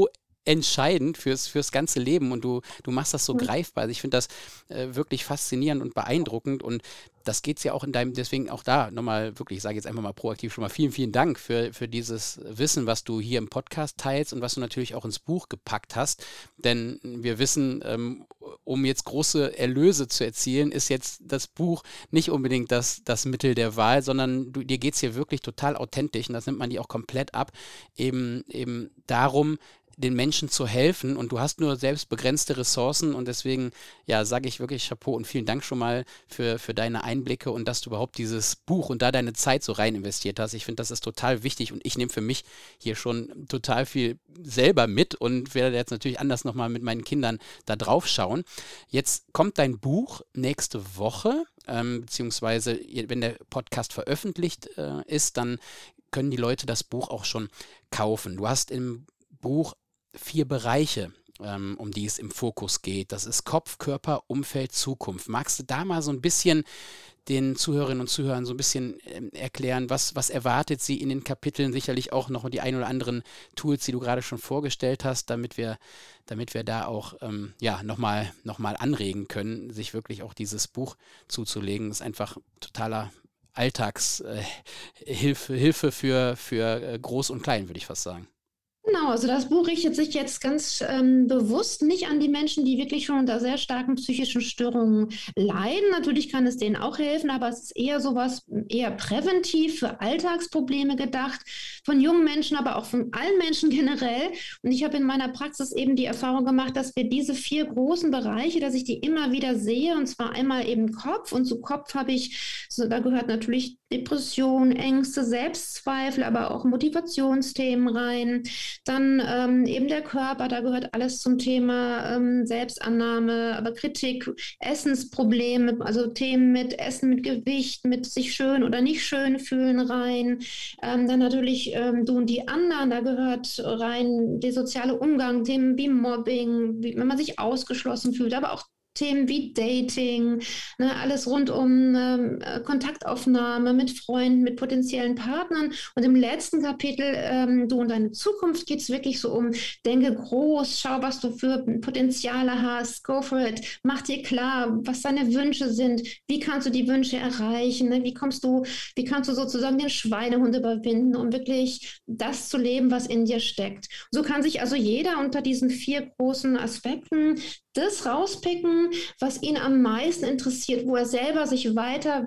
entscheidend fürs, fürs ganze Leben und du, du machst das so
Ja.
greifbar. Also ich finde das äh, wirklich faszinierend und beeindruckend und das geht es ja auch in deinem, deswegen auch da nochmal wirklich, ich sage jetzt einfach mal proaktiv schon mal vielen, vielen Dank für, für dieses Wissen, was du hier im Podcast teilst und was du natürlich auch ins Buch gepackt hast. Denn wir wissen, ähm, um jetzt große Erlöse zu erzielen, ist jetzt das Buch nicht unbedingt das, das Mittel der Wahl, sondern du, dir geht es hier wirklich total authentisch und das nimmt man dir auch komplett ab, eben, eben darum, den Menschen zu helfen und du hast nur selbst begrenzte Ressourcen und deswegen, ja, sage ich wirklich Chapeau und vielen Dank schon mal für, für deine Einblicke und dass du überhaupt dieses Buch und da deine Zeit so rein investiert hast. Ich finde, das ist total wichtig und ich nehme für mich hier schon total viel selber mit und werde jetzt natürlich anders nochmal mit meinen Kindern da drauf schauen. Jetzt kommt dein Buch nächste Woche, ähm, beziehungsweise wenn der Podcast veröffentlicht äh, ist, dann können die Leute das Buch auch schon kaufen. Du hast im Buch vier Bereiche, ähm, um die es im Fokus geht. Das ist Kopf, Körper, Umfeld, Zukunft. Magst du da mal so ein bisschen den Zuhörerinnen und Zuhörern so ein bisschen ähm, erklären, was, was erwartet sie in den Kapiteln? Sicherlich auch noch die ein oder anderen Tools, die du gerade schon vorgestellt hast, damit wir, damit wir da auch ähm, ja, nochmal noch mal anregen können, sich wirklich auch dieses Buch zuzulegen. Das ist einfach totaler Alltagshilfe äh, Hilfe, Hilfe für, für äh, Groß und Klein, würde ich fast sagen.
Genau, also das Buch richtet sich jetzt ganz ähm, bewusst nicht an die Menschen, die wirklich schon unter sehr starken psychischen Störungen leiden. Natürlich kann es denen auch helfen, aber es ist eher sowas, eher präventiv für Alltagsprobleme gedacht, von jungen Menschen, aber auch von allen Menschen generell. Und ich habe in meiner Praxis eben die Erfahrung gemacht, dass wir diese vier großen Bereiche, dass ich die immer wieder sehe, und zwar einmal eben Kopf, und zu Kopf habe ich, so, da gehört natürlich Depression, Ängste, Selbstzweifel, aber auch Motivationsthemen rein. Dann ähm, eben der Körper, da gehört alles zum Thema ähm, Selbstannahme, aber Kritik, Essensprobleme, also Themen mit Essen, mit Gewicht, mit sich schön oder nicht schön fühlen rein. Ähm, dann natürlich ähm, du und die anderen, da gehört rein der soziale Umgang, Themen wie Mobbing, wie, wenn man sich ausgeschlossen fühlt, aber auch Themen wie Dating, ne, alles rund um ähm, Kontaktaufnahme mit Freunden, mit potenziellen Partnern. Und im letzten Kapitel, ähm, du und deine Zukunft, geht es wirklich so um, denke groß, schau, was du für Potenziale hast, go for it, mach dir klar, was deine Wünsche sind, wie kannst du die Wünsche erreichen, ne? Wie kommst du, wie kannst du sozusagen den Schweinehund überwinden, um wirklich das zu leben, was in dir steckt. So kann sich also jeder unter diesen vier großen Aspekten das rauspicken, was ihn am meisten interessiert, wo er selber sich weiter,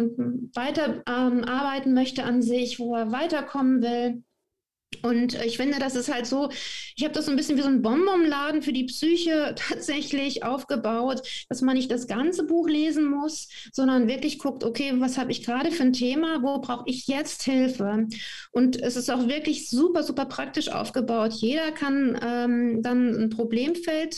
weiter ähm, arbeiten möchte an sich, wo er weiterkommen will. Und ich finde, das ist halt so, ich habe das so ein bisschen wie so ein Bonbonladen für die Psyche tatsächlich aufgebaut, dass man nicht das ganze Buch lesen muss, sondern wirklich guckt, okay, was habe ich gerade für ein Thema, wo brauche ich jetzt Hilfe? Und es ist auch wirklich super, super praktisch aufgebaut. Jeder kann ähm, dann ein Problemfeld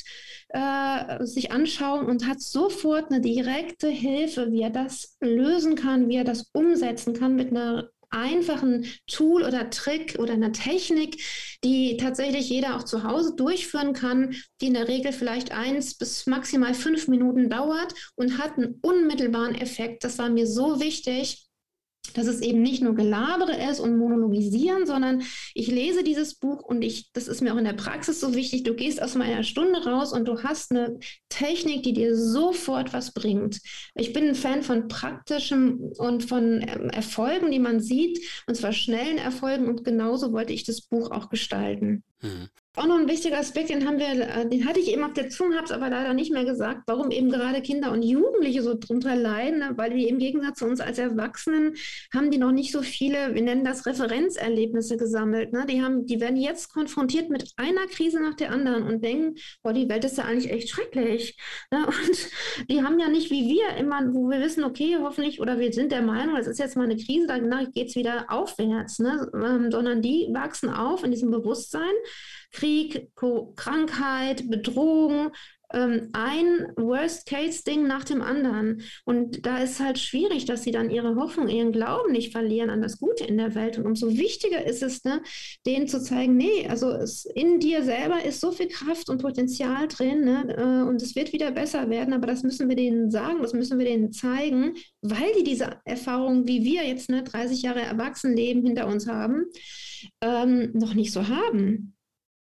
äh, sich anschauen und hat sofort eine direkte Hilfe, wie er das lösen kann, wie er das umsetzen kann mit einer einfachen Tool oder Trick oder einer Technik, die tatsächlich jeder auch zu Hause durchführen kann, die in der Regel vielleicht eins bis maximal fünf Minuten dauert und hat einen unmittelbaren Effekt. Das war mir so wichtig, dass es eben nicht nur Gelabere ist und Monologisieren, sondern ich lese dieses Buch und ich, das ist mir auch in der Praxis so wichtig, du gehst aus meiner Stunde raus und du hast eine Technik, die dir sofort was bringt. Ich bin ein Fan von praktischem und von ähm, Erfolgen, die man sieht, und zwar schnellen Erfolgen, und genauso wollte ich das Buch auch gestalten.
Mhm.
Auch noch ein wichtiger Aspekt, den haben wir, den hatte ich eben auf der Zunge, habe es aber leider nicht mehr gesagt, warum eben gerade Kinder und Jugendliche so drunter leiden, ne? Weil die im Gegensatz zu uns als Erwachsenen haben die noch nicht so viele, wir nennen das Referenzerlebnisse gesammelt. Ne? Die haben, die werden jetzt konfrontiert mit einer Krise nach der anderen und denken, boah, die Welt ist ja eigentlich echt schrecklich. Ne? Und die haben ja nicht wie wir immer, wo wir wissen, okay, hoffentlich, oder wir sind der Meinung, es ist jetzt mal eine Krise, danach geht es wieder aufwärts, ne? Ähm, sondern die wachsen auf in diesem Bewusstsein, Krieg, Krankheit, Bedrohung, ähm, ein Worst-Case-Ding nach dem anderen. Und da ist halt schwierig, dass sie dann ihre Hoffnung, ihren Glauben nicht verlieren an das Gute in der Welt. Und umso wichtiger ist es, ne, denen zu zeigen, nee, also es, in dir selber ist so viel Kraft und Potenzial drin, ne, äh, und es wird wieder besser werden, aber das müssen wir denen sagen, das müssen wir denen zeigen, weil die diese Erfahrung, wie wir jetzt, ne, dreißig Jahre Erwachsenenleben hinter uns haben, ähm, noch nicht so haben.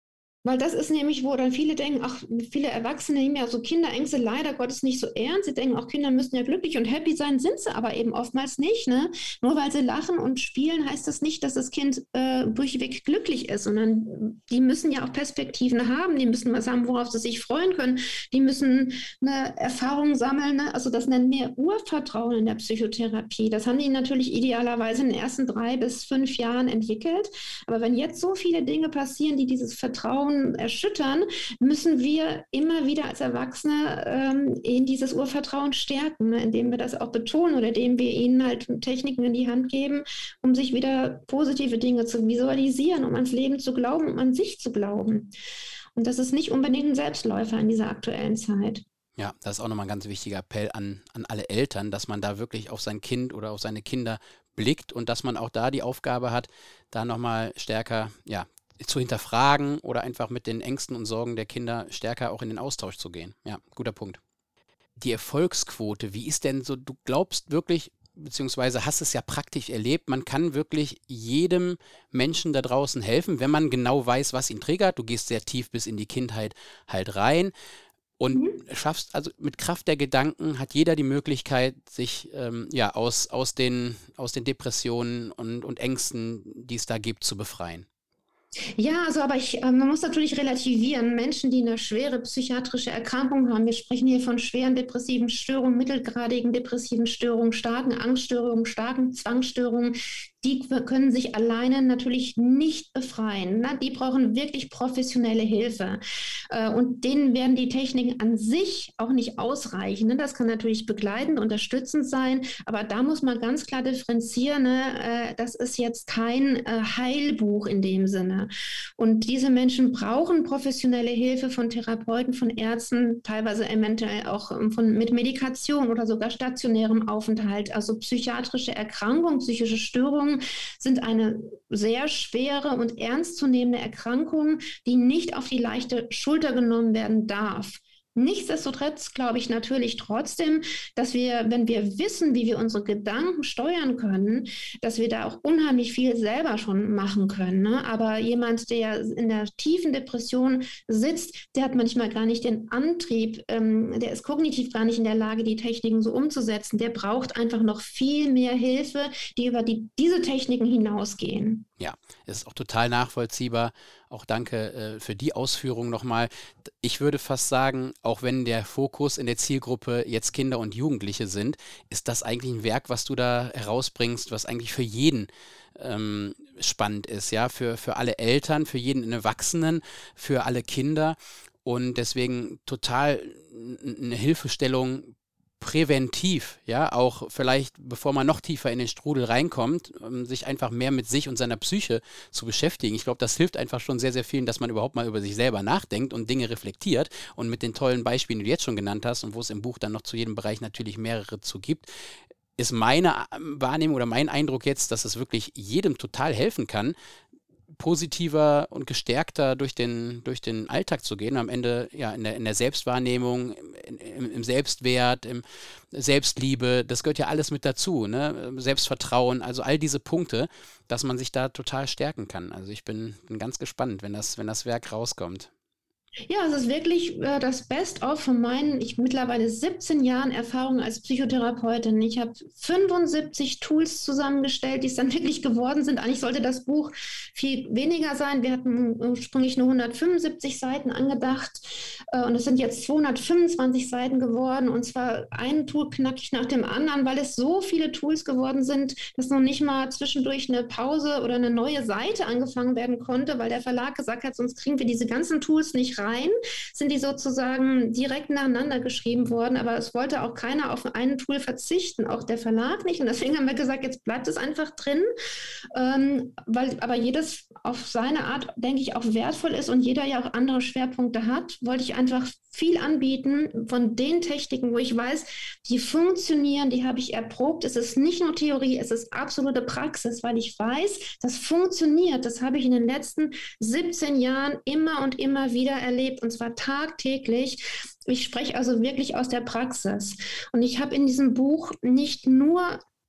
Weil das ist nämlich, wo dann viele denken, ach, viele Erwachsene nehmen ja so Kinderängste leider Gottes nicht so ernst. Sie denken, auch Kinder müssen ja glücklich und happy sein, sind sie aber eben oftmals nicht. Ne? Nur weil sie lachen und spielen, heißt das nicht, dass das Kind äh, durchweg glücklich ist, sondern die müssen ja auch Perspektiven haben, die müssen was haben, worauf sie sich freuen können. Die müssen eine Erfahrung sammeln. Ne? Also das nennen wir Urvertrauen in der Psychotherapie. Das haben die natürlich idealerweise in den ersten drei bis fünf Jahren entwickelt. Aber wenn jetzt so viele Dinge passieren, die dieses Vertrauen erschüttern, müssen wir immer wieder als Erwachsene ähm, in dieses Urvertrauen stärken, ne? Indem wir das auch betonen oder indem wir ihnen halt Techniken in die Hand geben, um sich wieder positive Dinge zu visualisieren, um ans Leben zu glauben, um an sich zu glauben. Und das ist nicht unbedingt ein Selbstläufer in dieser aktuellen Zeit.
Ja, das ist auch nochmal ein ganz wichtiger Appell an, an alle Eltern, dass man da wirklich auf sein Kind oder auf seine Kinder blickt und dass man auch da die Aufgabe hat, da nochmal stärker, ja, zu hinterfragen oder einfach mit den Ängsten und Sorgen der Kinder stärker auch in den Austausch zu gehen. Ja, guter Punkt. Die Erfolgsquote, wie ist denn so, du glaubst wirklich, beziehungsweise hast es ja praktisch erlebt, man kann wirklich jedem Menschen da draußen helfen, wenn man genau weiß, was ihn triggert. Du gehst sehr tief bis in die Kindheit halt rein und mhm. schaffst, also mit Kraft der Gedanken hat jeder die Möglichkeit, sich ähm, ja aus, aus, den, aus den Depressionen und, und Ängsten, die es da gibt, zu befreien.
Ja, also aber ich, äh, man muss natürlich relativieren. Menschen, die eine schwere psychiatrische Erkrankung haben, wir sprechen hier von schweren depressiven Störungen, mittelgradigen depressiven Störungen, starken Angststörungen, starken Zwangsstörungen, die können sich alleine natürlich nicht befreien. Ne? Die brauchen wirklich professionelle Hilfe. Äh, und denen werden die Techniken an sich auch nicht ausreichen. Ne? Das kann natürlich begleitend, unterstützend sein, aber da muss man ganz klar differenzieren. Ne? Äh, das ist jetzt kein äh, Heilbuch in dem Sinne. Und diese Menschen brauchen professionelle Hilfe von Therapeuten, von Ärzten, teilweise eventuell auch von, mit Medikation oder sogar stationärem Aufenthalt. Also psychiatrische Erkrankungen, psychische Störungen sind eine sehr schwere und ernstzunehmende Erkrankung, die nicht auf die leichte Schulter genommen werden darf. Nichtsdestotrotz glaube ich natürlich trotzdem, dass wir, wenn wir wissen, wie wir unsere Gedanken steuern können, dass wir da auch unheimlich viel selber schon machen können. Ne? Aber jemand, der in der tiefen Depression sitzt, der hat manchmal gar nicht den Antrieb, ähm, der ist kognitiv gar nicht in der Lage, die Techniken so umzusetzen. Der braucht einfach noch viel mehr Hilfe, die über die, diese Techniken hinausgehen.
Ja, es ist auch total nachvollziehbar. Auch danke äh, für die Ausführung nochmal. Ich würde fast sagen, auch wenn der Fokus in der Zielgruppe jetzt Kinder und Jugendliche sind, ist das eigentlich ein Werk, was du da herausbringst, was eigentlich für jeden ähm, spannend ist, ja, für, für alle Eltern, für jeden Erwachsenen, für alle Kinder und deswegen total eine Hilfestellung präventiv, ja, auch vielleicht, bevor man noch tiefer in den Strudel reinkommt, um sich einfach mehr mit sich und seiner Psyche zu beschäftigen. Ich glaube, das hilft einfach schon sehr, sehr vielen, dass man überhaupt mal über sich selber nachdenkt und Dinge reflektiert und mit den tollen Beispielen, die du jetzt schon genannt hast und wo es im Buch dann noch zu jedem Bereich natürlich mehrere zu gibt, ist meine Wahrnehmung oder mein Eindruck jetzt, dass es wirklich jedem total helfen kann, positiver und gestärkter durch den, durch den Alltag zu gehen, am Ende ja in der, in der Selbstwahrnehmung, im, im, im Selbstwert, im Selbstliebe, das gehört ja alles mit dazu, ne? Selbstvertrauen, also all diese Punkte, dass man sich da total stärken kann. Also ich bin, bin ganz gespannt, wenn das, wenn das Werk rauskommt.
Ja, es ist wirklich äh, das Best-of von meinen, ich mittlerweile siebzehn Jahren Erfahrung als Psychotherapeutin. Ich habe fünfundsiebzig Tools zusammengestellt, die es dann wirklich geworden sind. Eigentlich sollte das Buch viel weniger sein. Wir hatten ursprünglich nur hundertfünfundsiebzig Seiten angedacht äh, und es sind jetzt zweihundertfünfundzwanzig Seiten geworden. Und zwar ein Tool knackig nach dem anderen, weil es so viele Tools geworden sind, dass noch nicht mal zwischendurch eine Pause oder eine neue Seite angefangen werden konnte, weil der Verlag gesagt hat, sonst kriegen wir diese ganzen Tools nicht rein. Rein, sind die sozusagen direkt nacheinander geschrieben worden, aber es wollte auch keiner auf ein Tool verzichten, auch der Verlag nicht und deswegen haben wir gesagt, jetzt bleibt es einfach drin, ähm, weil aber jedes auf seine Art, denke ich, auch wertvoll ist und jeder ja auch andere Schwerpunkte hat, wollte ich einfach viel anbieten von den Techniken, wo ich weiß, die funktionieren, die habe ich erprobt, es ist nicht nur Theorie, es ist absolute Praxis, weil ich weiß, das funktioniert, das habe ich in den letzten siebzehn Jahren immer und immer wieder erlebt. Erlebt, und zwar tagtäglich. Ich spreche also wirklich aus der Praxis. Und ich habe in diesem Buch nicht nur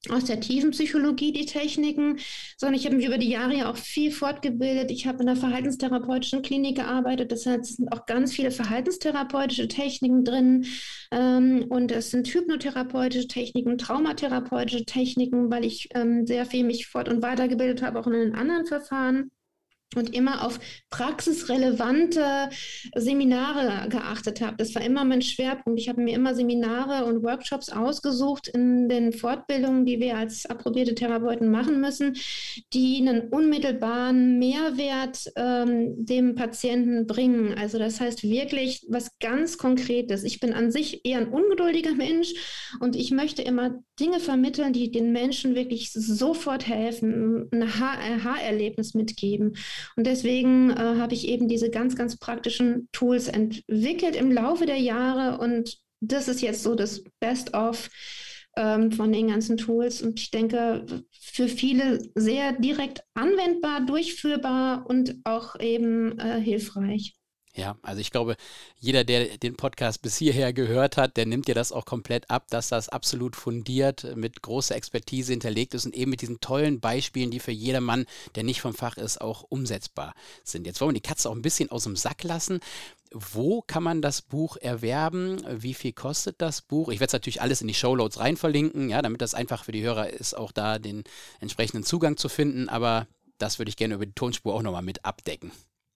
aus der Tiefenpsychologie die Techniken, sondern ich habe mich über die Jahre ja auch viel fortgebildet. Ich habe in der verhaltenstherapeutischen Klinik gearbeitet. Das heißt, es sind auch ganz viele verhaltenstherapeutische Techniken drin. Ähm, und es sind hypnotherapeutische Techniken, traumatherapeutische Techniken, weil ich ähm, sehr viel mich fort- und weitergebildet habe, auch in den anderen Verfahren. Und immer auf praxisrelevante Seminare geachtet habe. Das war immer mein Schwerpunkt. Ich habe mir immer Seminare und Workshops ausgesucht in den Fortbildungen, die wir als approbierte Therapeuten machen müssen, die einen unmittelbaren Mehrwert ähm, dem Patienten bringen. Also das heißt wirklich was ganz Konkretes. Ich bin an sich eher ein ungeduldiger Mensch und ich möchte immer Dinge vermitteln, die den Menschen wirklich sofort helfen, ein Aha-Erlebnis mitgeben. Und deswegen äh, habe ich eben diese ganz, ganz praktischen Tools entwickelt im Laufe der Jahre. Und das ist jetzt so das Best-of ähm, von den ganzen Tools. Und ich denke, für viele sehr direkt anwendbar, durchführbar und auch eben äh, hilfreich.
Ja, also ich glaube, jeder, der den Podcast bis hierher gehört hat, der nimmt dir das auch komplett ab, dass das absolut fundiert mit großer Expertise hinterlegt ist und eben mit diesen tollen Beispielen, die für jedermann, der nicht vom Fach ist, auch umsetzbar sind. Jetzt wollen wir die Katze auch ein bisschen aus dem Sack lassen. Wo kann man das Buch erwerben? Wie viel kostet das Buch? Ich werde es natürlich alles in die Shownotes rein verlinken, ja, damit das einfach für die Hörer ist, auch da den entsprechenden Zugang zu finden. Aber das würde ich gerne über die Tonspur auch nochmal mit abdecken.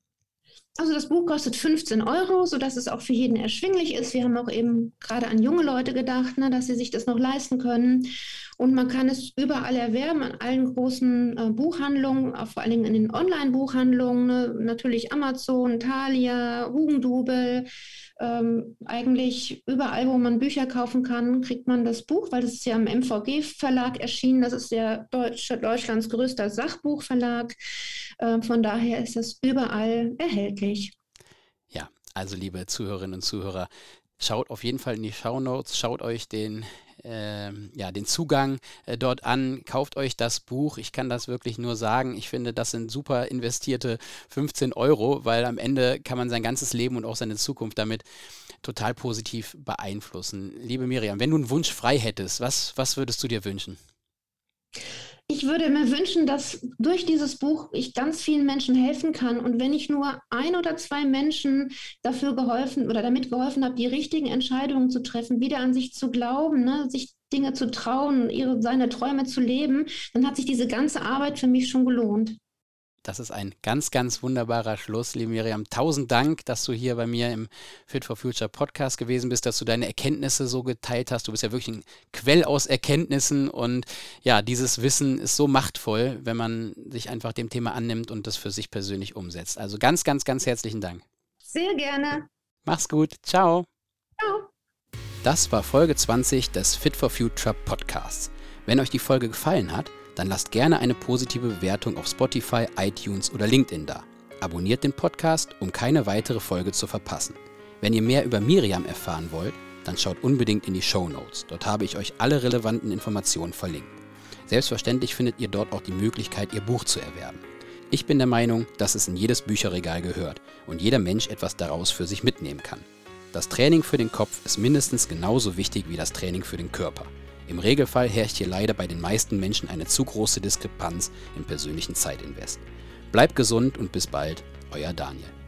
Also das Buch kostet fünfzehn Euro, sodass es auch für jeden erschwinglich ist. Wir haben auch eben gerade an junge Leute gedacht, ne, dass sie sich das noch leisten können. Und man kann es überall erwerben, an allen großen äh, Buchhandlungen, auch vor allen Dingen in den Online-Buchhandlungen, ne, natürlich Amazon, Thalia, Hugendubel. Ähm, eigentlich überall, wo man Bücher kaufen kann, kriegt man das Buch, weil das ist ja im M V G-Verlag erschienen. Das ist der Deutsch, Deutschlands größter Sachbuchverlag. Äh, von daher ist das überall erhältlich.
Ja, also liebe Zuhörerinnen und Zuhörer, schaut auf jeden Fall in die Shownotes, schaut euch den Ähm, ja, den Zugang äh, dort an, kauft euch das Buch. Ich kann das wirklich nur sagen. Ich finde, das sind super investierte fünfzehn Euro, weil am Ende kann man sein ganzes Leben und auch seine Zukunft damit total positiv beeinflussen. Liebe Miriam, wenn du einen Wunsch frei hättest, was, was würdest du dir wünschen?
Ich würde mir wünschen, dass durch dieses Buch ich ganz vielen Menschen helfen kann. Und wenn ich nur ein oder zwei Menschen dafür geholfen oder damit geholfen habe, die richtigen Entscheidungen zu treffen, wieder an sich zu glauben, ne, sich Dinge zu trauen, ihre, seine Träume zu leben, dann hat sich diese ganze Arbeit für mich schon gelohnt.
Das ist ein ganz, ganz wunderbarer Schluss, liebe Miriam. Tausend Dank, dass du hier bei mir im Fit for Future Podcast gewesen bist, dass du deine Erkenntnisse so geteilt hast. Du bist ja wirklich ein Quell aus Erkenntnissen und ja, dieses Wissen ist so machtvoll, wenn man sich einfach dem Thema annimmt und das für sich persönlich umsetzt. Also ganz, ganz, ganz herzlichen Dank.
Sehr gerne.
Mach's gut. Ciao.
Ciao.
Das war Folge zwanzig des Fit for Future Podcasts. Wenn euch die Folge gefallen hat, dann lasst gerne eine positive Bewertung auf Spotify, iTunes oder LinkedIn da. Abonniert den Podcast, um keine weitere Folge zu verpassen. Wenn ihr mehr über Miriam erfahren wollt, dann schaut unbedingt in die Shownotes. Dort habe ich euch alle relevanten Informationen verlinkt. Selbstverständlich findet ihr dort auch die Möglichkeit, ihr Buch zu erwerben. Ich bin der Meinung, dass es in jedes Bücherregal gehört und jeder Mensch etwas daraus für sich mitnehmen kann. Das Training für den Kopf ist mindestens genauso wichtig wie das Training für den Körper. Im Regelfall herrscht hier leider bei den meisten Menschen eine zu große Diskrepanz im persönlichen Zeitinvest. Bleibt gesund und bis bald, euer Daniel.